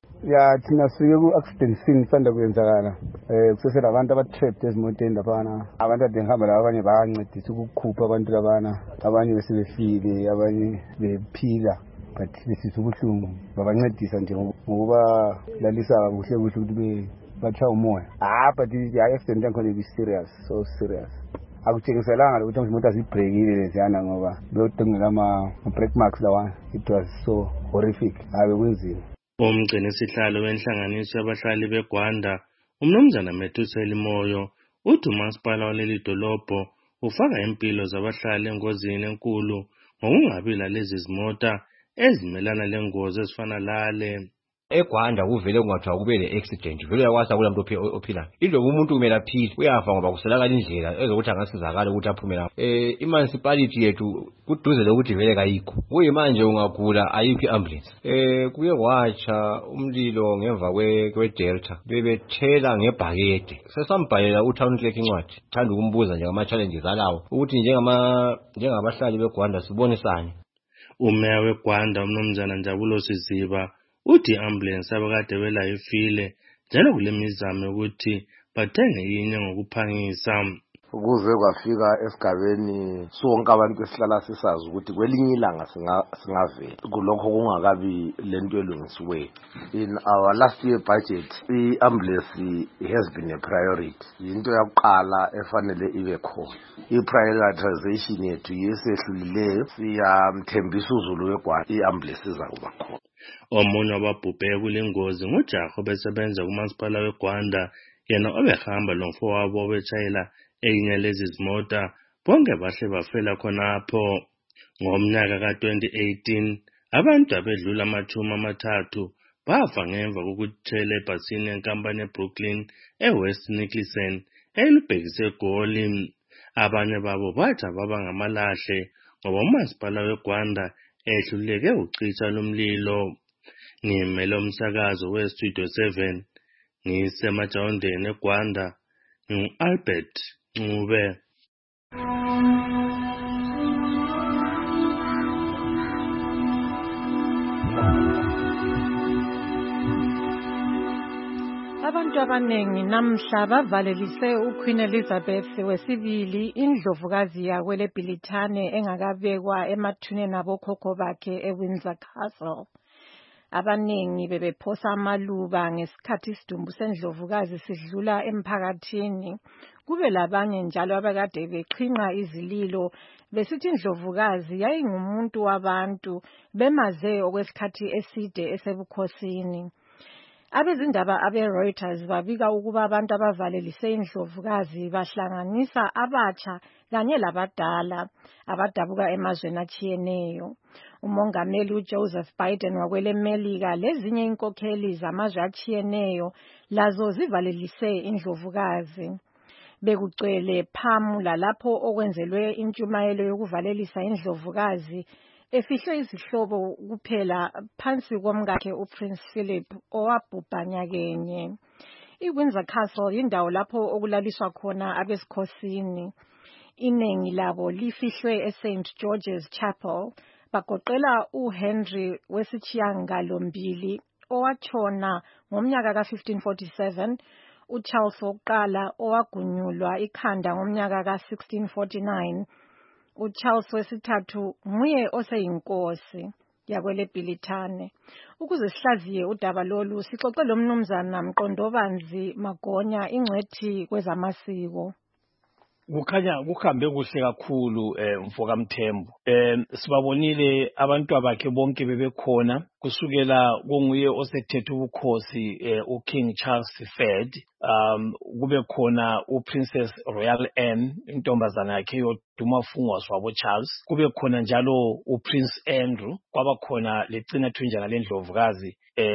Ya thina siye ku-accident scene sanda kwenzakala. Kusese labantu abatrapped ezimoteni labana. Abantu abengihamba laba abanye bayancedisa ukukhupha abantu labana. Abanye besebefile, abanye bephila. Kathi besisibuhlungu babancedisa nje ngokuba lalisa kuhle ukuthi batshaya umoya. But i-accident yakhona ibi-serious, so serious. Akutshengiselanga ukuthi izimota zibrekile leziyana ngoba beyodingela ama-brake marks lawana. It was so horrific. Kunzima. Umgcini sihlalo wenhlanganiso yabahlali beGwanda umnumzana Methusela Moyo uthi umasipala waleli dolobho ufaka impilo zabahlali engozini enkulu ngokungabi lalezi zimota ezimelana lengozi ezifana lale. eGwanda kuvele kungathiwa kube le-accident vele uyakwasa kula muntu ophilayo iloba umuntu kumele aphile uyafa ngoba kuselakala indlela ezokuthi angasizakala ukuthi aphume lapho. I-municipality yethu kuduze lokuthi vele kayikho kuyimanje ungagula ayikho i-ambulance. Kuye kwatsha umlilo ngemva kwe-Delta bebethela ngebhakede sesambhalela uTown Clerk incwadi thanda ukumbuza nje ngama-challenges alawo ukuthi njengabahlali beGwanda sibonisane. Umeya weGwanda umnumzana Njabulo Siziba uthi ambulance abakade belayifile njalo kule mizamo ukuthi bathenge inye ngokuphangisa. ukuze kwafika esigabeni sonke abantu esihlala sisazi ukuthi kwelinye ilanga singavela kulokho kungakabi lento elungisiweyo. In our last year budget, i-ambulance has been a priority. Into yakuqala efanele ibe khona. I-prioritization yethu yesehlulileyo siyamthembisa uZulu weGwanda i-ambulance izakuba khona. Omunye wababhubhe kule ngozi ngujaha obesebenza kumasipala weGwanda, yena obehamba lomfowabo obetshayela enye lezi zimota, bonke bahle bafela khonapho. Ngomnyaka ka-2018 abantu abedlula 30 bafa ngemva kokutshela ebhasini yenkampani eBrooklyn eWest Nicholson elubhekise eGoli. Abanye babo bathi baba ngamalahle ngoba umasipala weGwanda ehluleke ucisha lomlilo. Ngimele umsakazo weStudio 7 ngisemajawundeni eGwanda, ngu-Albert Ncube. Abantu abanengi namhla bavalelise uQueen Elizabeth wesibili, indlovukazi yakwele Bhilithane engakabekwa emathuneni abokhokho bakhe eWindsor Castle. Abanengi bebephosa amaluba ngesikhathi isidumbu sendlovukazi sidlula emphakathini. Kube labanye njalo abakade bexhinqa izililo besithi indlovukazi yayingumuntu wabantu, bemaze okwesikhathi eside esebukhosini. Abezindaba abe-Reuters babika ukuba abantu abavalelise indlovukazi bahlanganisa abatsha kanye labadala abadabuka emazweni atshiyeneyo. Umongameli uJoseph Biden wakwele Melika lezinye inkokheli zamazwe atshiyeneyo lazo zivalelise indlovukazi. Bekugcwele phamula lapho okwenzelwe intshumayelo yokuvalelisa indlovukazi efihlwe izihlobo kuphela phansi komkakhe uPrince Philip owabhubha nyakenye. IWindsor Castle yindawo lapho okulaliswa khona abesikhosini. Iningi labo lifihlwe eSt George's Chapel, bagoqela uHenry wesitshiyangalombili owatshona ngomnyaka ka-1547, uCharles wokuqala owagunyulwa ikhanda ngomnyaka ka-1649, uCharles wesithathu nguye oseyinkosi yakwele Bhilithane. Ukuze sihlaziye udaba lolu sixoxe lo mnumzana Mqondobanzi Magonya, ingcwethi kwezamasiko. Kukhanya kuhambe kuhle kakhulu mfoka Mthembu. Sibabonile abantu abakhe bonke bebekhona kusukela konguye osethethe ubukhosi uKing Charles III, kube khona uPrincess Royal Anne intombazana yakhe yoduma fungwa swabo Charles, kube khona njalo uPrince Andrew, kwaba khona lecina thunjana lendlovukazi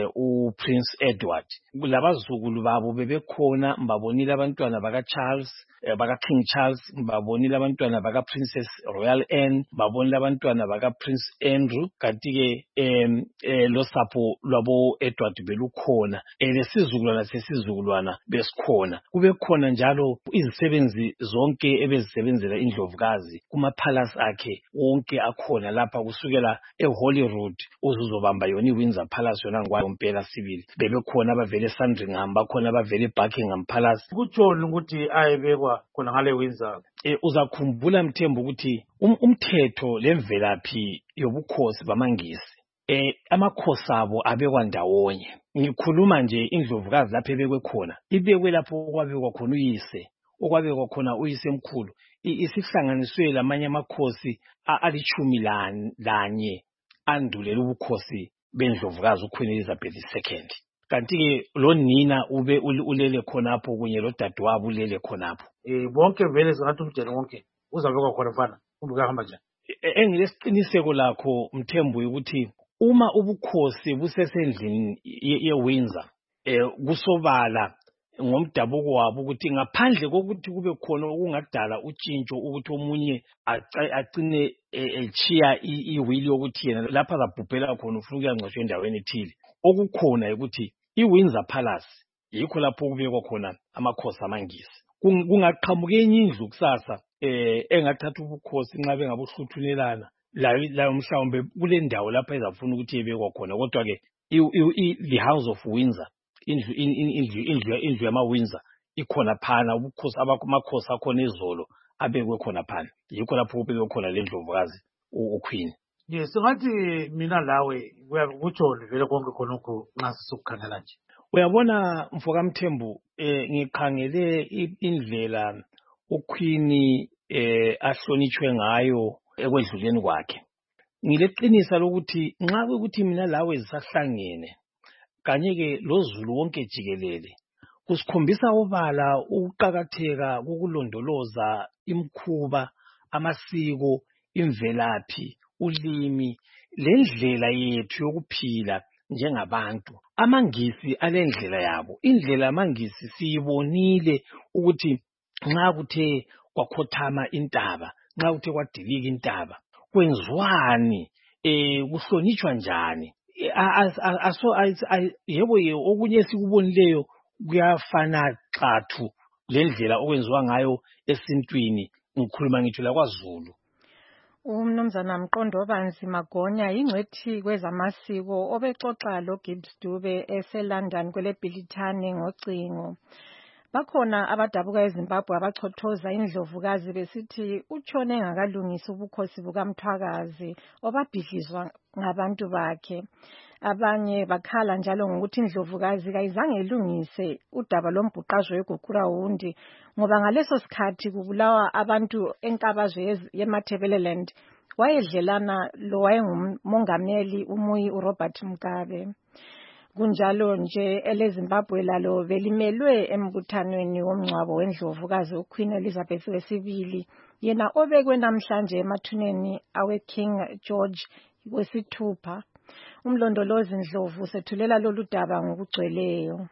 uPrince Edward. Labazukulu babo bebekhona, mbabonile abantwana baka Charles, baka King Charles, mbabonile abantwana baka Princess Royal Anne, mbabonile abantwana baka Prince Andrew, kanti ke losapho lwabo Edward belukhona, lesizukulwana sesizukulwana besikhona. Kube khona njalo izisebenzi zonke ebezisebenzela indlovukazi kumapalace akhe wonke akhona lapha, kusukela eHolyrood uzuzobamba yona iWindsor Palace yona ngwampela sibili. Bebekhona abavele eSandringham, bakhona abavele eBuckingham Palace. Kutshoni ukuthi ayebekwa khona ngale Windsor. Uzakhumbula Mthembu ukuthi umthetho lemvelaphi yobukhosi bamaNgisi, amakhosi abo abekwa ndawonye. Ngikhuluma nje indlovukazi lapho ebekwe khona, ibekwe lapho okwabekwa khona uyise, okwabekwa khona uyise mkhulu, isihlanganiswe lamanye amakhosi ali-11 andulela ubukhosi bendlovukazi uQueen Elizabeth II. Kanti ke lo nina ube ulele khonapho kunye lo dadewabo ulele khonapho. Bonke vele singathi umdeni wonke uzabekwa khona mfana, kumbe kuyahamba njani? Engilesiqiniseko lakho Mthembu ukuthi uma ubukhosi busesendlini yeWindsor, kusobala ngomdabuko wabo ukuthi ngaphandle kokuthi kube khona okungadala utshintsho ukuthi omunye agcine echiya iwili yokuthi yena lapha zabhubhela khona ufuna ukuyangcwatshwa endaweni ethile, okukhona ukuthi iWindsor Palace yikho lapho kubekwa khona amakhosi amaNgisi. Kungaqhamuka enye indlu kusasa engathatha ubukhosi nxa bengabuhluthunelana layo mhlawumbe kule ndawo lapha ezafuna ukuthi ibekwa khona. Kodwa ke the House of Windsor, indlu yama-Windsor ikhona phana ubukhosi amakhosi akhona izolo abekwe khona phana. Yikho lapho kubekwe khona le ndlovukazi uQueen. Yes, singathi mina lawe kutsho vele konke khonokho nxa sisukukhangela nje. Uyabona Mfokamthembu, ngikhangele indlela uQueen ahlonitshwe ngayo ekwedluleni kwakhe. Ngileqinisa lokuthi nxa kuyikuthi mina lawe zisahlangene kanye-ke loZulu wonke jikelele kusikhombisa obala ukuqakatheka kokulondoloza imkhuba, amasiko, imvelaphi, ulimi, lendlela yethu yokuphila njengabantu. AmaNgisi alendlela yabo. Indlela amaNgisi siyibonile ukuthi nxa kuthe kwakhothama intaba, nxa kuthe kwadilika intaba, kwenziwani, kuhlonitshwa njani. Yebo okunye sikubonileyo kuyafana xathu lendlela okwenziwa ngayo esintwini. Ngikhuluma ngitho la kwaZulu. Umnumzana Mqondo Obanzi Magonya ingcwethi kwezamasiko obexoxa lo Gibbs Dube eseLondon kwele Bhilithane ngocingo. Bakhona abadabuka eZimbabwe abachothoza indlovukazi besithi utshone ngakalungisa ubukhosi bukaMthwakazi obabhidlizwa ngabantu bakhe. Abanye bakhala njalo ngokuthi indlovukazi kayizange ilungise udaba lombhuqazwe weGugurawundi ngoba ngaleso sikhathi kubulawa abantu enkabazwe yeMatabeleland wayedlelana lo wayengumongameli umuyi uRobert Mugabe. Kunjalo nje eleZimbabwe lalo belimelwe embuthanweni womngcwabo wendlovukazi uQueen Elizabeth II yena obekwe namhlanje emathuneni aweKing George wesithupha. Umlondolozi Ndlovu sethulela lolu daba ngokugcweleyo.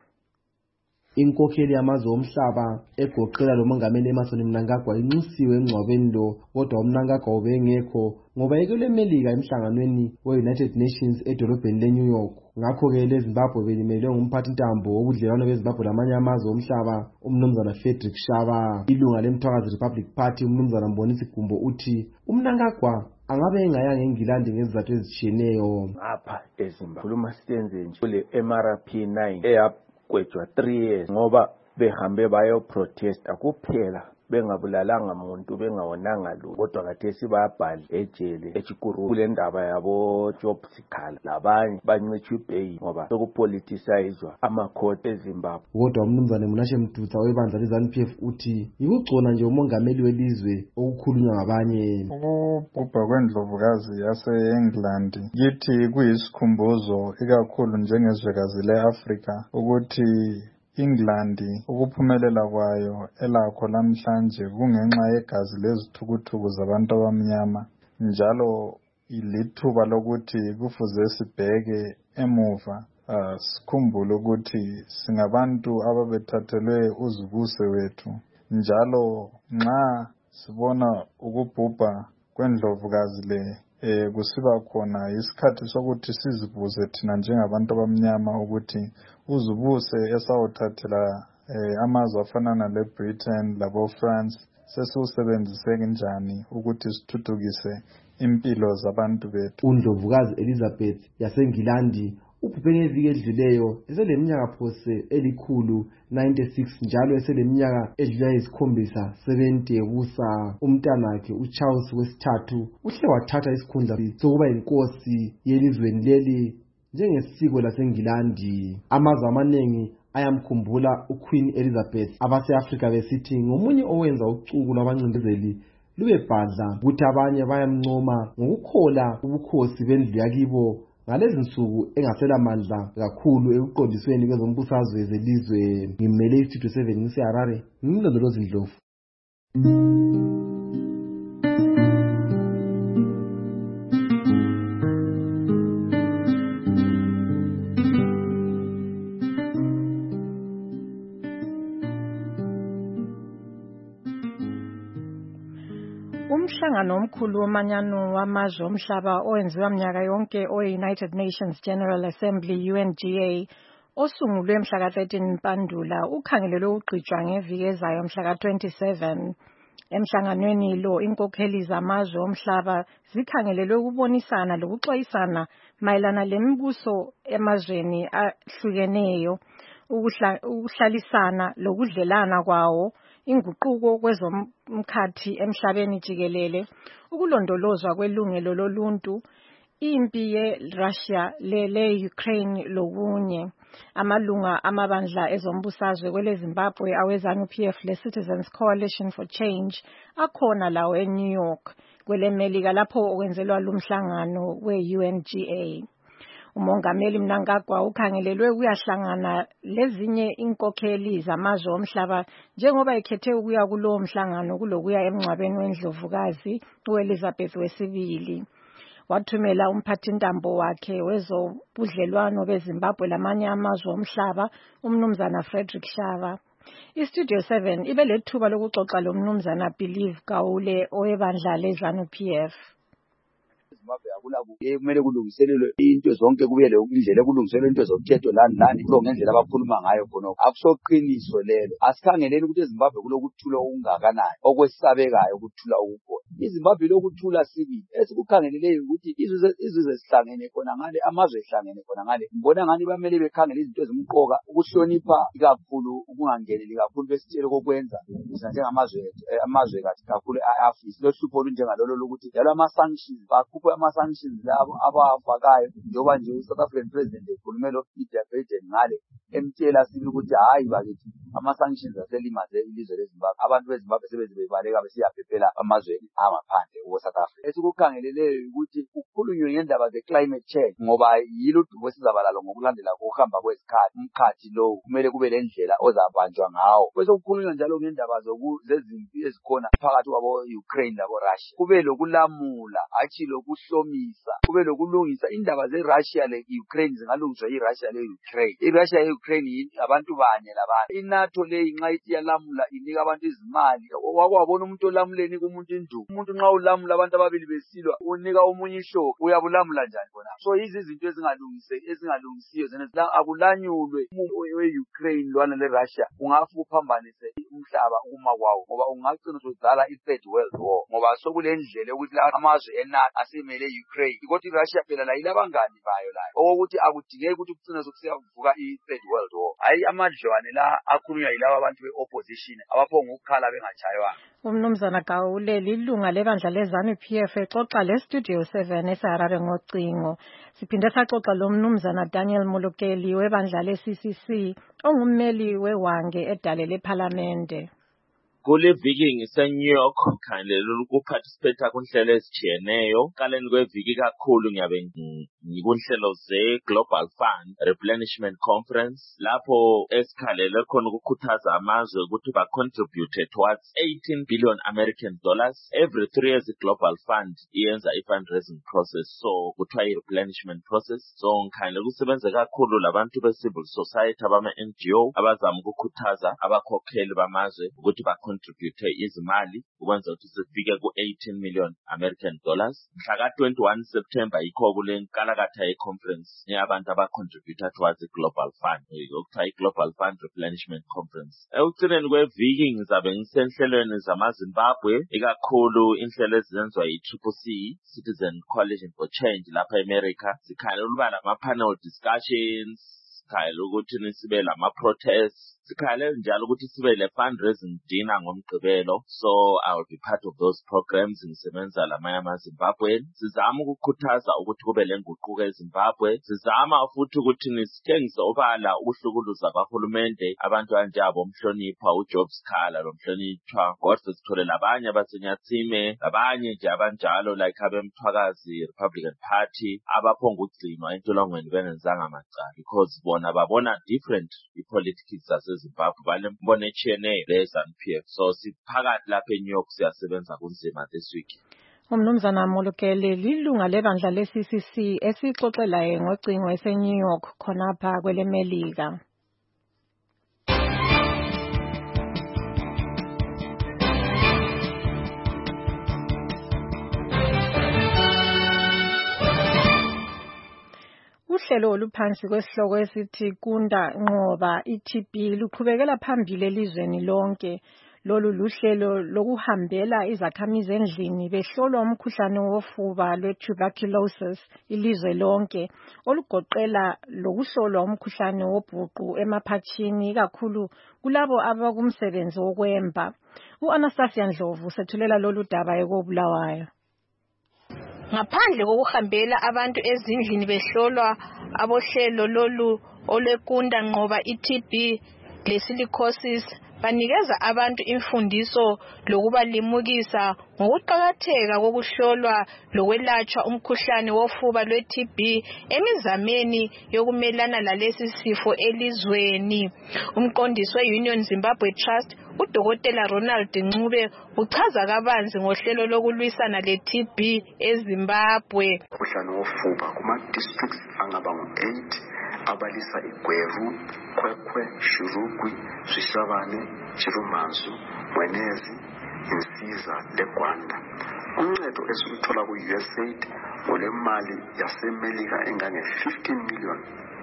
Inkokheli yamazwe omhlaba egoqela lo mongameli Emmerson Mnangagwa inxusiwe engcwabeni lo, kodwa uMnangagwa ubengekho ngoba ekule Melika emhlanganweni we-United Nations edolobheni leNew York. Ngakho-ke leZimbabwe belimelwe ngumphathintambo wobudlelwano beZimbabwe lamanye amazwe omhlaba umnumzana Frederick Shaba. Ilunga leMthwakazi Republic Party umnumzana Mbonisi Gumbo uthi uMnangagwa angabe engayanga eNgilandi ngezizathu ezitshiyeneyo. Ngapha eZimbabwe khuluma siyenze nje kule MRP9 eyagwetshwa 3 years ngoba behambe bayo protesta kuphela bengabulalanga muntu bengawonanga lutho, kodwa khathesi bayabhala ejele eChikuru kule ndaba yabo Job Sikhala labanye bancitshwa ibheyi ngoba sokupoliticizwa amakhoti eZimbabwe. Kodwa umnumzane Munashe Mdutsa webandla leZANU-PF uthi yikugcona nje umongameli welizwe okukhulunywa ngabanye. Ukubhubha kwendlovukazi yase-England kithi kuyisikhumbuzo ikakhulu njengezwekazi le-Afrika ukuthi England ukuphumelela kwayo elakho namhlanje kungenxa yegazi lezithukuthuku zabantu abamnyama, njalo ilithuba lokuthi kufuze sibheke emuva sikhumbule ukuthi singabantu ababethathelwe uzibuse wethu, njalo nxa sibona ukubhubha kwendlovukazi le kusiba khona isikhathi sokuthi sizibuze thina njengabantu abamnyama ukuthi uzibuse esawuthathela amazwe afana nale-Britain labo-France sesiwusebenzise kanjani ukuthi sithuthukise impilo zabantu bethu. UNdlovukazi Elizabeth yaseNgilandi ubhubhe ngeviki edluleyo eseleminyaka phose elikhulu 96 njalo eseleminyaka edlula 70 ebusa. Umntanakhe uCharles wesithathu uhle wathatha isikhundla sokuba inkosi yelizweni leli njengesiko laseNgilandi. Amazwe amaningi ayamkhumbula uQueen Elizabeth, abase-Afrika besithi ngomunye owenza ucuku lwabancindezeli lube bhadla, ukuthi abanye bayamncoma ngokukhola ubukhosi bendlu yakibo ngalezi nsuku engasela mandla kakhulu ekuqondisweni kwezombusazwe zelizwe. Ngimele iStudio 7 ngiseHarare, ngimlondolozi Ndlovu. Umhlangano omkhulu womanyano wamazwe omhlaba owenziwa mnyaka yonke owe-United Nations General Assembly UNGA osungulwe mhla ka-13 Mpandula ukhangelelwe ukugqitshwa ngeviki ezayo mhla ka-27. Emhlanganweni lo inkokheli zamazwe omhlaba zikhangelelwe ukubonisana lokuxwayisana mayelana lemibuso emazweni ahlukeneyo. ukuhlalisana lokudlelana kwawo, inguquko kwezomkhathi emhlabeni jikelele, ukulondolozwa kwelungelo loluntu, impi ye-Russia le-Ukraine lokunye. Amalunga amabandla ezombusazwe kwele Zimbabwe awe-ZANU-PF le-Citizens Coalition for Change akhona lawo eNew York kwele Melika lapho okwenzelwa lumhlangano we-UNGA. Umongameli Mnangagwa ukhangelelwe ukuyahlangana lezinye inkokheli zamazwe omhlaba njengoba ekhethe ukuya kulowo mhlangano kulokuya emngcwabeni wendlovukazi u-Elizabeth II. Wathumela umphathintambo wakhe wezobudlelwano beZimbabwe lamanye amazwe omhlaba umnumzana Frederick Shava. IStudio 7 ibe lethuba lokuxoxa lomnumzana Believe Gaule owebandla leZANU-PF. Zimbabwe kumele kulungiselelwe into zonke kube indlela kulungiselelwe into zomthetho lani kulo ngendlela abakhuluma ngayo khonoko akusoqiniso lelo. Asikhangeleni ukuthi eZimbabwe kulokuthula okungakanani okwesabekayo ukuthula okukhona. iZimbabwe lokuthula sibili esikukhangeleleyo ukuthi izizwe sihlangene khona ngale amazwe ehlangene khona ngale ngibona ngani bamele bekhangele izinto ezimqoka ukuhlonipha kakhulu ukungangeneli kakhulu besitshele kokwenza amazwe kathi kakhulu eAfrika lohlupho olunjengalolo lokuthi njalo ama-sanctions bakhuphe ama-sanctions labo abafakayo njengoba nje uSouth African President ekhulume lo Peter Biden ngale emtshela sibili ukuthi hayi bakithi ama-sanctions aselimaze ilizwe leZimbabwe abantu beZimbabwe sebezibaleka besiyaphephela amazweni angaphandle South Africa. Esikukhangeleleyo ukuthi ukukhulunywe ngendaba ze-climate change ngoba yilo udubo esizabalalo ngokulandela ukuhamba kwesikhathi umkhathi lo kumele kube lendlela ozabanjwa ngawo. Bese kukhulunywa njalo ngendaba zezimpi ezikhona phakathi kwabo-Ukraine labo-Russia kube lokulamula hatshi lokuhlomisa kube lokulungisa indaba ze-Russia le-Ukraine zingalungiswa yi-Russia le-Ukraine. I-Russia le-Ukraine abantu banye labanye. I-NATO leyi nxa ithi yalamula inika abantu izimali wakwabona umuntu olamuleni kumuntu induku umuntu nxa ulamula abantu ababili besilwa unika omunye ihlobo uyabulamula njani bona. So izinto ezingalungisiyo zena akulanyulwe we-Ukraine lwana le-Russia ungafu uphambanise umhlaba ukuma kwawo ngoba ungagcina sodala i-third world war ngoba sokulendlela yokuthi amazwe eNATO asemele Ukraine kodwa iRussia phela la ilabangani bayo layo okokuthi akudingeki ukuthi kucina sokusiyavuka i-third world war. Hayi amadlwane la akhulunywa yilabo abantu be-opposition abaphonga ukukhala bengachaywa. Umnumzana Gaule lilunga lebandla leZANU-PF exoxa leStudio 7 eseHarare ngocingo. Siphinde saxoxa lomnumzana Daniel Mulukeli webandla le-CCC ongummeli wewange edale lePhalamende. Kule viki ngise-New York khangelela ukuparticipate kunhlelo ezitshiyeneyo. Kaleni kweviki kakhulu ngiyabe ngikunhlelo ze-Global Fund Replenishment Conference lapho esikhalele khona ukukhuthaza amazwe ukuthi ba-contribute towards $18 billion American dollars. Every 3 years i-Global Fund iyenza i-fundraising process so kuthiwa i-replenishment process. So ngikhangelela ukusebenza kakhulu labantu be-civil society abama-NGO abazama ukukhuthaza abakhokheli bamazwe ukuthi contribute izimali ukwenza ukuthi sifike ku-$18 million American dollars. Mhla ka-21 September yikho kule nkalakatha ye-conference yabantu aba-contributor towards i-Global Fund okuthiwa i-Global Fund Replenishment Conference. Ekucineni kweviki ngizabe ngisenhlelweni zamaZimbabwe ikakhulu inhlelo ezenziwa yi-CCC Citizen Coalition for Change lapha eAmerica. Sikhalela ukuba lama-panel discussions, sikhalela ukuthi sibe lama-protests, sikhalela njalo ukuthi sibe le-fundraising dinner ngomgqibelo. So I will be part of those programs ngisebenza lamanye amaZimbabwe. Sizama ukukhuthaza ukuthi kube lenguquko eZimbabwe. Sizama futhi ukuthi sitshengise obala ukuhlukuluza abahulumende abantu kanjabo Mhlonipha uJob Sikhala lo Mhlonitshwa kodwa sithole labanye abasenyathime labanye nje abanjalo like abemthwakazi Republican Party abaphonga ukugcinwa entolongweni bengenzanga amacala because bona babona different i-politics zaseZimbabwe balembono etshiyeneyo le-ZANU-PF. So siphakathi lapha eNew York siyasebenza kunzima this week. Umnumzana Mulukeli lilunga lebandla le-CCC esixoxelayo ngocingo ese-New York khonapha kwele Melika. Uhlelo oluphansi kwesihloko esithi Kunda Nqoba i-TB luqhubekela phambili elizweni lonke Lolu luhlelo lokuhambela izakhamizi endlini behlolwa umkhuhlane wofuba lwe-tuberculosis ilizwe lonke, olugoqela lokuhlolwa umkhuhlane wobhuqu emaphatshini ikakhulu kulabo abakumsebenzi wokwemba. U-Anastasia Ndlovu sethulela lolu daba ekoBulawayo. Ngaphandle kokuhambela abantu ezindlini behlolwa, abohlelo lolu olwekunda nqoba i-TB le-silicosis banikeza abantu imfundiso lokubalimukisa ngokuqakatheka kokuhlolwa lokwelatshwa umkhuhlane wofuba lwe-TB emizameni yokumelana lalesi sifo elizweni. Umqondisi we-Union Zimbabwe Trust uDokotela Ronald Ncube uchaza kabanzi ngohlelo lokulwisana le-TB eZimbabwe. Umkhuhlane wofuba kuma-districts angaba ngu-8 abalisa iGweru, Kwekwe, Shirugwi, Swishavane, Chirumanzu, Mwenezi, Insiza leGwanda. Uncedo esiluthola ku-USAID ngolemali yaseMelika engange-$15 million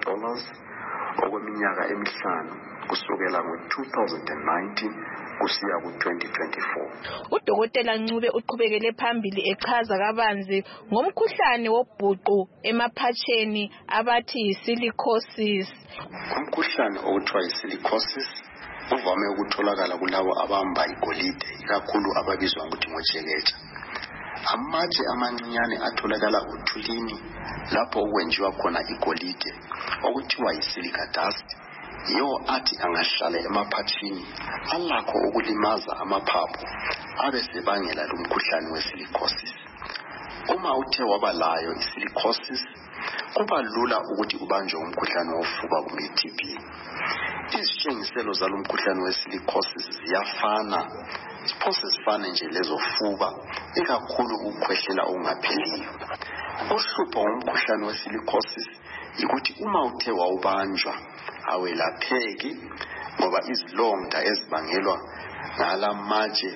okweminyaka emihlanu kusukela ngo-2019 kusiya ku-2024. UDokotela Ncube uqhubekele phambili echaza kabanzi ngomkhuhlane wobhuqu emaphatsheni abathi yi-silicosis. Umkhuhlane okuthiwa yi-silicosis uvame ukutholakala kulabo abahamba igolide, ikakhulu ababizwa ngokuthi ngojekeja. Amatshe amancinyane atholakala uthulini lapho okwenziwa khona igolide okuthiwa yi-silica dust yiwo athi angahlala emaphatshini alakho ukulimaza amaphaphu abesebangela lumkhuhlane we-silicosis. Uma uthe waba layo i-silicosis kuba lula ukuthi ubanjwe umkhuhlane wofuba kumbe i-TB. Izitshengiselo zalumkhuhlane we-silicosis ziyafana, ziphose zifane nje lezofuba, ikakhulu ukukhwehlela okungapheliyo. Uhlupho ngomkhuhlane we-silicosis yikuthi uma uthe wawubanjwa awelapheki ngoba izilonda ezibangelwa ngalamatshe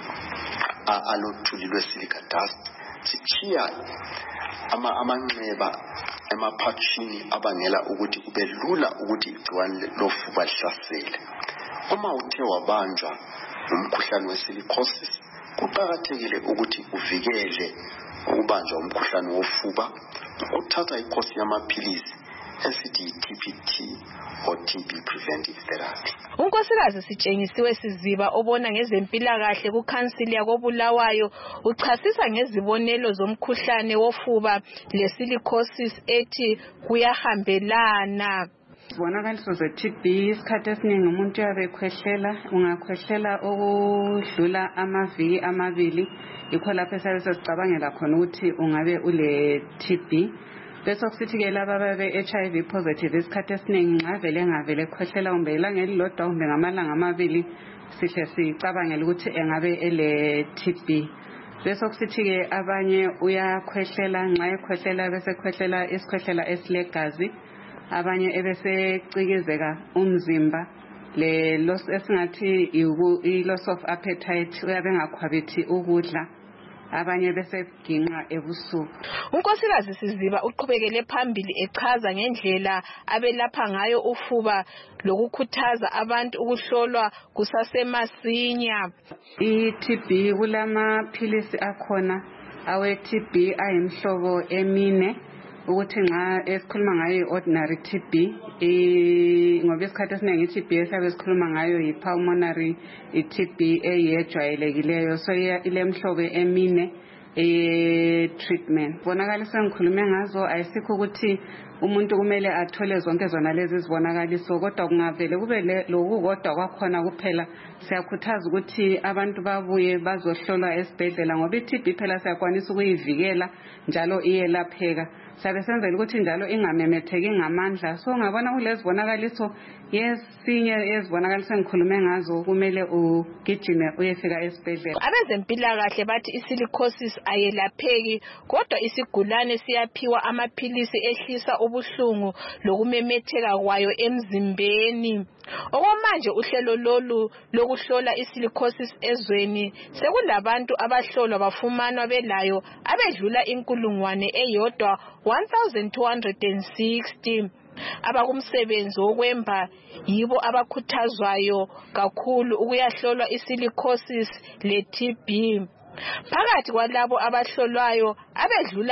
alothuli lwe-silica dust zitshiya amanxeba emaphatshini abangela ukuthi kube lula ukuthi igciwane lofuba lihlasele. Uma uthe wabanjwa ngumkhuhlane we-silicosis kuqakathekile ukuthi uvikele ukubanjwa umkhuhlane wofuba uthatha ikhosi yamaphilisi esithi yi-TPT or TB preventive therapy. Unkosikazi Sitshengisiwe Siziba obona ngezempilakahle kuKhansili yakoBulawayo uchasisa ngezibonelo zomkhuhlane wofuba le-silicosis ethi kuyahambelana. Izibonakaliso ze-TB isikhathi esiningi umuntu uyabe ekhwehlela, ungakhwehlela okudlula amaviki amabili, yikho lapho esabe sesicabangela khona ukuthi ungabe ule-TB. Bese kusithi-ke laba ababe-HIV positive isikhathi esiningi nxa vele engavele ekhwehlela kumbe ilanga elilodwa kumbe ngamalanga amabili sihle sicabangela ukuthi engabe ele-TB. Bese kusithi-ke abanye uyakhwehlela, nxa ekhwehlela bese khwehlela isikhwehlela esilegazi, abanye ebesecikizeka umzimba le-loss esingathi i-loss of appetite, uyabe engakhwabithi ukudla, abanye bese ginqa ebusuku. Unkosikazi Siziba uqhubekele phambili echaza ngendlela abelapha ngayo ufuba lokukhuthaza abantu ukuhlolwa kusasemasinya. I-TB kulamaphilisi akhona awe-TB ayimhlobo emine ukuthi nxa esikhuluma ngayo i-ordinary TB, ngoba isikhathi esiningi i-TB esiyabe esikhuluma ngayo yi-pulmonary i-TB eyejwayelekileyo, so ilemhlobo emine treatment. Bonakaliso engikhulume ngazo ayisikho ukuthi umuntu kumele athole zonke zona lezi zibonakaliso, kodwa kungavele kube lokukodwa kwakhona kuphela. Siyakhuthaza ukuthi abantu babuye bazohlolwa esibhedlela ngoba i-TB phela siyakwanisa ukuyivikela njalo iyelapheka. Sabe senzela ukuthi njalo ingamemetheki ngamandla. So ngabona kulezi bonakaliso yesinye yezibonakaliso engikhulume ngazo kumele ugijime uyefika esibhedlela. Abezempilakahle bathi i-silicosis ayelapheki, kodwa isigulane siyaphiwa amaphilisi ehlisa ubuhlungu lokumemetheka kwayo emzimbeni. Okwamanje uhlelo lolu lokuhlola i-silicosis ezweni sekulabantu abahlolwa bafumanwa belayo abedlula 1,260. Abakumsebenzi wokwemba yibo abakhuthazwayo kakhulu ukuyahlolwa isilicosis le-TB. Phakathi kwalabo abahlolwayo abedlula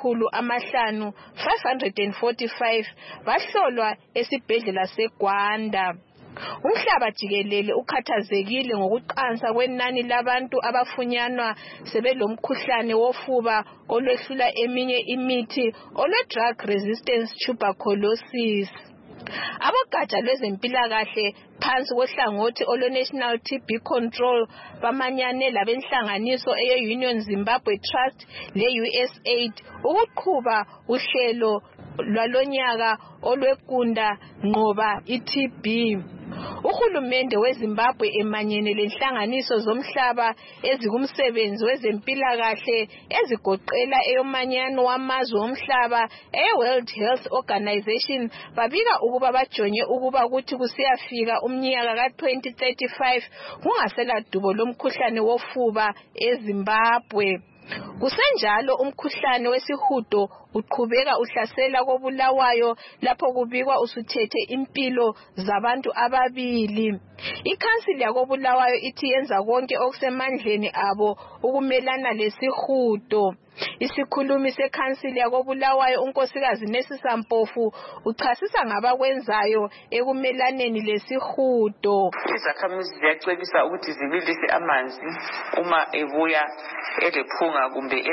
545 bahlolwa esibhedlela seGwanda. Umhlaba jikelele ukhathazekile ngokuqansa kwenani labantu abafunyanwa sebelomkhuhlane wofuba olwehlula eminye imithi olwe-drug resistant tuberculosis. Abogatsha lwezempilakahle phansi kohlangothi olwe-National TB Control bamanyane labenhlanganiso eye-Union Zimbabwe Trust le-USAID ukuqhuba uhlelo lwalonyaka olwekunda nqoba i-TB. Uhulumende weZimbabwe emanyene lenhlanganiso zomhlaba ezikumsebenzi wezempilakahle ezigoqela eyomanyano wamazwe omhlaba e-World Health Organization babika ukuba bajonge ukuba kuthi kusiyafika umnyaka ka-2035 kungasela dubo lomkhuhlane wofuba eZimbabwe. Kusenjalo umkhuhlane wesihudo uqhubeka uhlasela koBulawayo lapho kubikwa usuthethe impilo zabantu ababili. Ikhansili yakoBulawayo ithi yenza konke okusemandleni abo ukumelana lesihudo. Isikhulumi sekhansili yakoBulawayo unkosikazi Nesisa Mpofu uchasisa ngabakwenzayo ekumelaneni lesihudo. Izakhamizi ziyacebisa ukuthi zibilise amanzi uma ebuya elephunga kumbe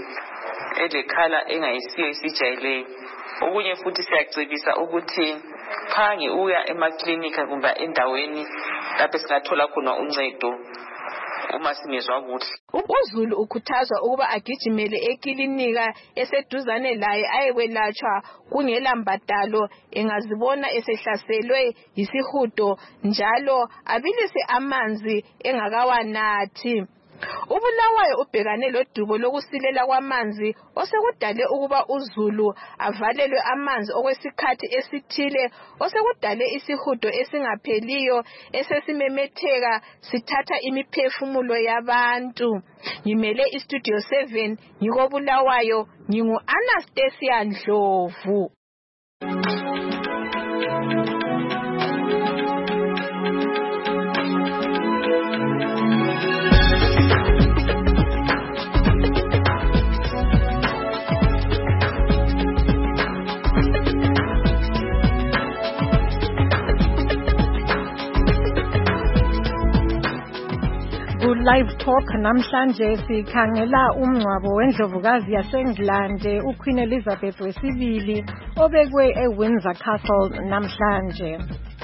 elekhala engayisiyo isijayeleyo. Okunye futhi siyacebisa ukuthi phange uya emaklinika kumbe endaweni lapho singathola khona uncedo uma singezwa kuhle. UZulu ukhuthazwa ukuba agijimele ekilinika eseduzane laye ayekwelatshwa kungela mbadalo engazibona esehlaselwe yisihudo njalo abilise amanzi engakawanathi. uBulawayo ubhekane lodubo lokusilela kwamanzi osekudale ukuba uZulu avalelwe amanzi okwesikhathi esithile osekudale isihudo esingapheliyo esesimemetheka sithatha imiphefumulo yabantu. Ngimele iStudio 7 ngikoBulawayo ngingu Anastasia Ndlovu. Live Talk namhlanje sikhangela umngcwabo wendlovukazi yaseNgilande uQueen Elizabeth II obekwe eWindsor Castle namhlanje.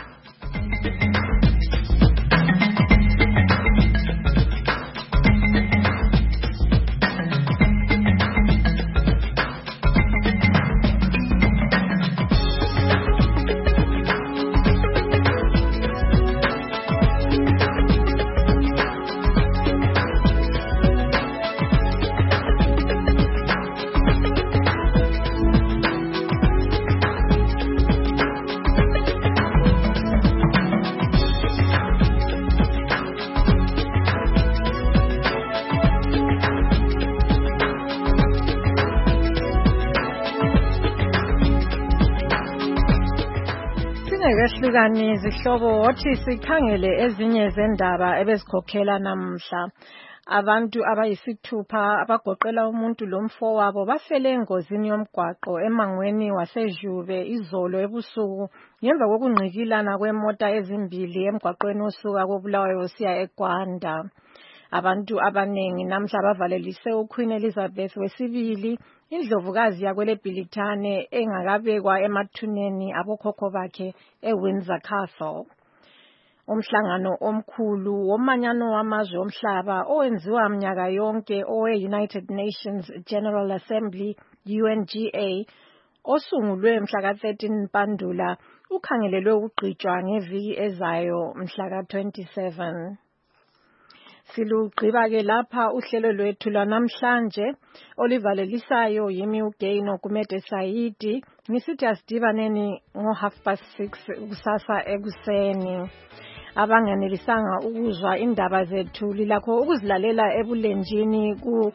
Singehlukani zihlobo wathi sikhangele ezinye zendaba ebezikhokhela namhla. Abantu abayisithupha abagoqela umuntu lomfowabo bafele engozini yomgwaqo emangweni waseJube izolo ebusuku ngemva kokungqikilana kwemota ezimbili emgwaqweni osuka koBulawayo usiya eGwanda. Abantu abanengi namhla bavalelise uQueen Elizabeth II indlovukazi yakwele Bhilithane engakabekwa emathuneni abokhokho bakhe eWindsor Castle. Umhlangano omkhulu womanyano wamazwe omhlaba owenziwa mnyaka yonke owe-United Nations General Assembly UNGA osungulwe mhla ka-13 Mpandula ukhangelelwe ukugqitshwa ngeviki ezayo mhla ka-27. Silugqiba ke lapha uhlelo lwethu lwanamhlanje olivalelisayo yimi uGaino Kumede Saidi ngisithi asidibaneni ngo6:30 kusasa ekuseni. Abanganelisanga ukuzwa indaba zethu lilakho ukuzilalela ebulenjini ku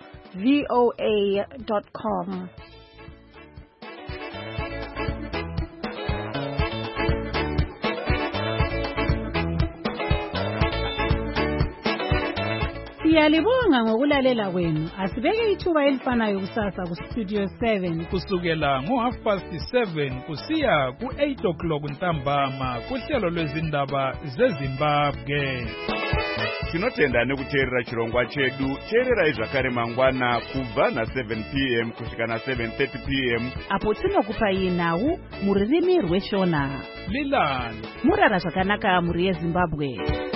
voa.com. Siyalibonga ngokulalela kwenu. Asibeke ithuba elifanayo kusasa ku Studio 7 kusukela ngo7:30 kusiya ku8 ntambama kuhlelo lwezindaba zeZimbabwe. Tinotenda nekuteerera chirongwa chedu. Teererai zvakare mangwana kubva na7 p.m. kusvika na7:30 p.m. apo tinokupai nhau muririmi rweshona. Lilani murara zvakanaka muri yeZimbabwe.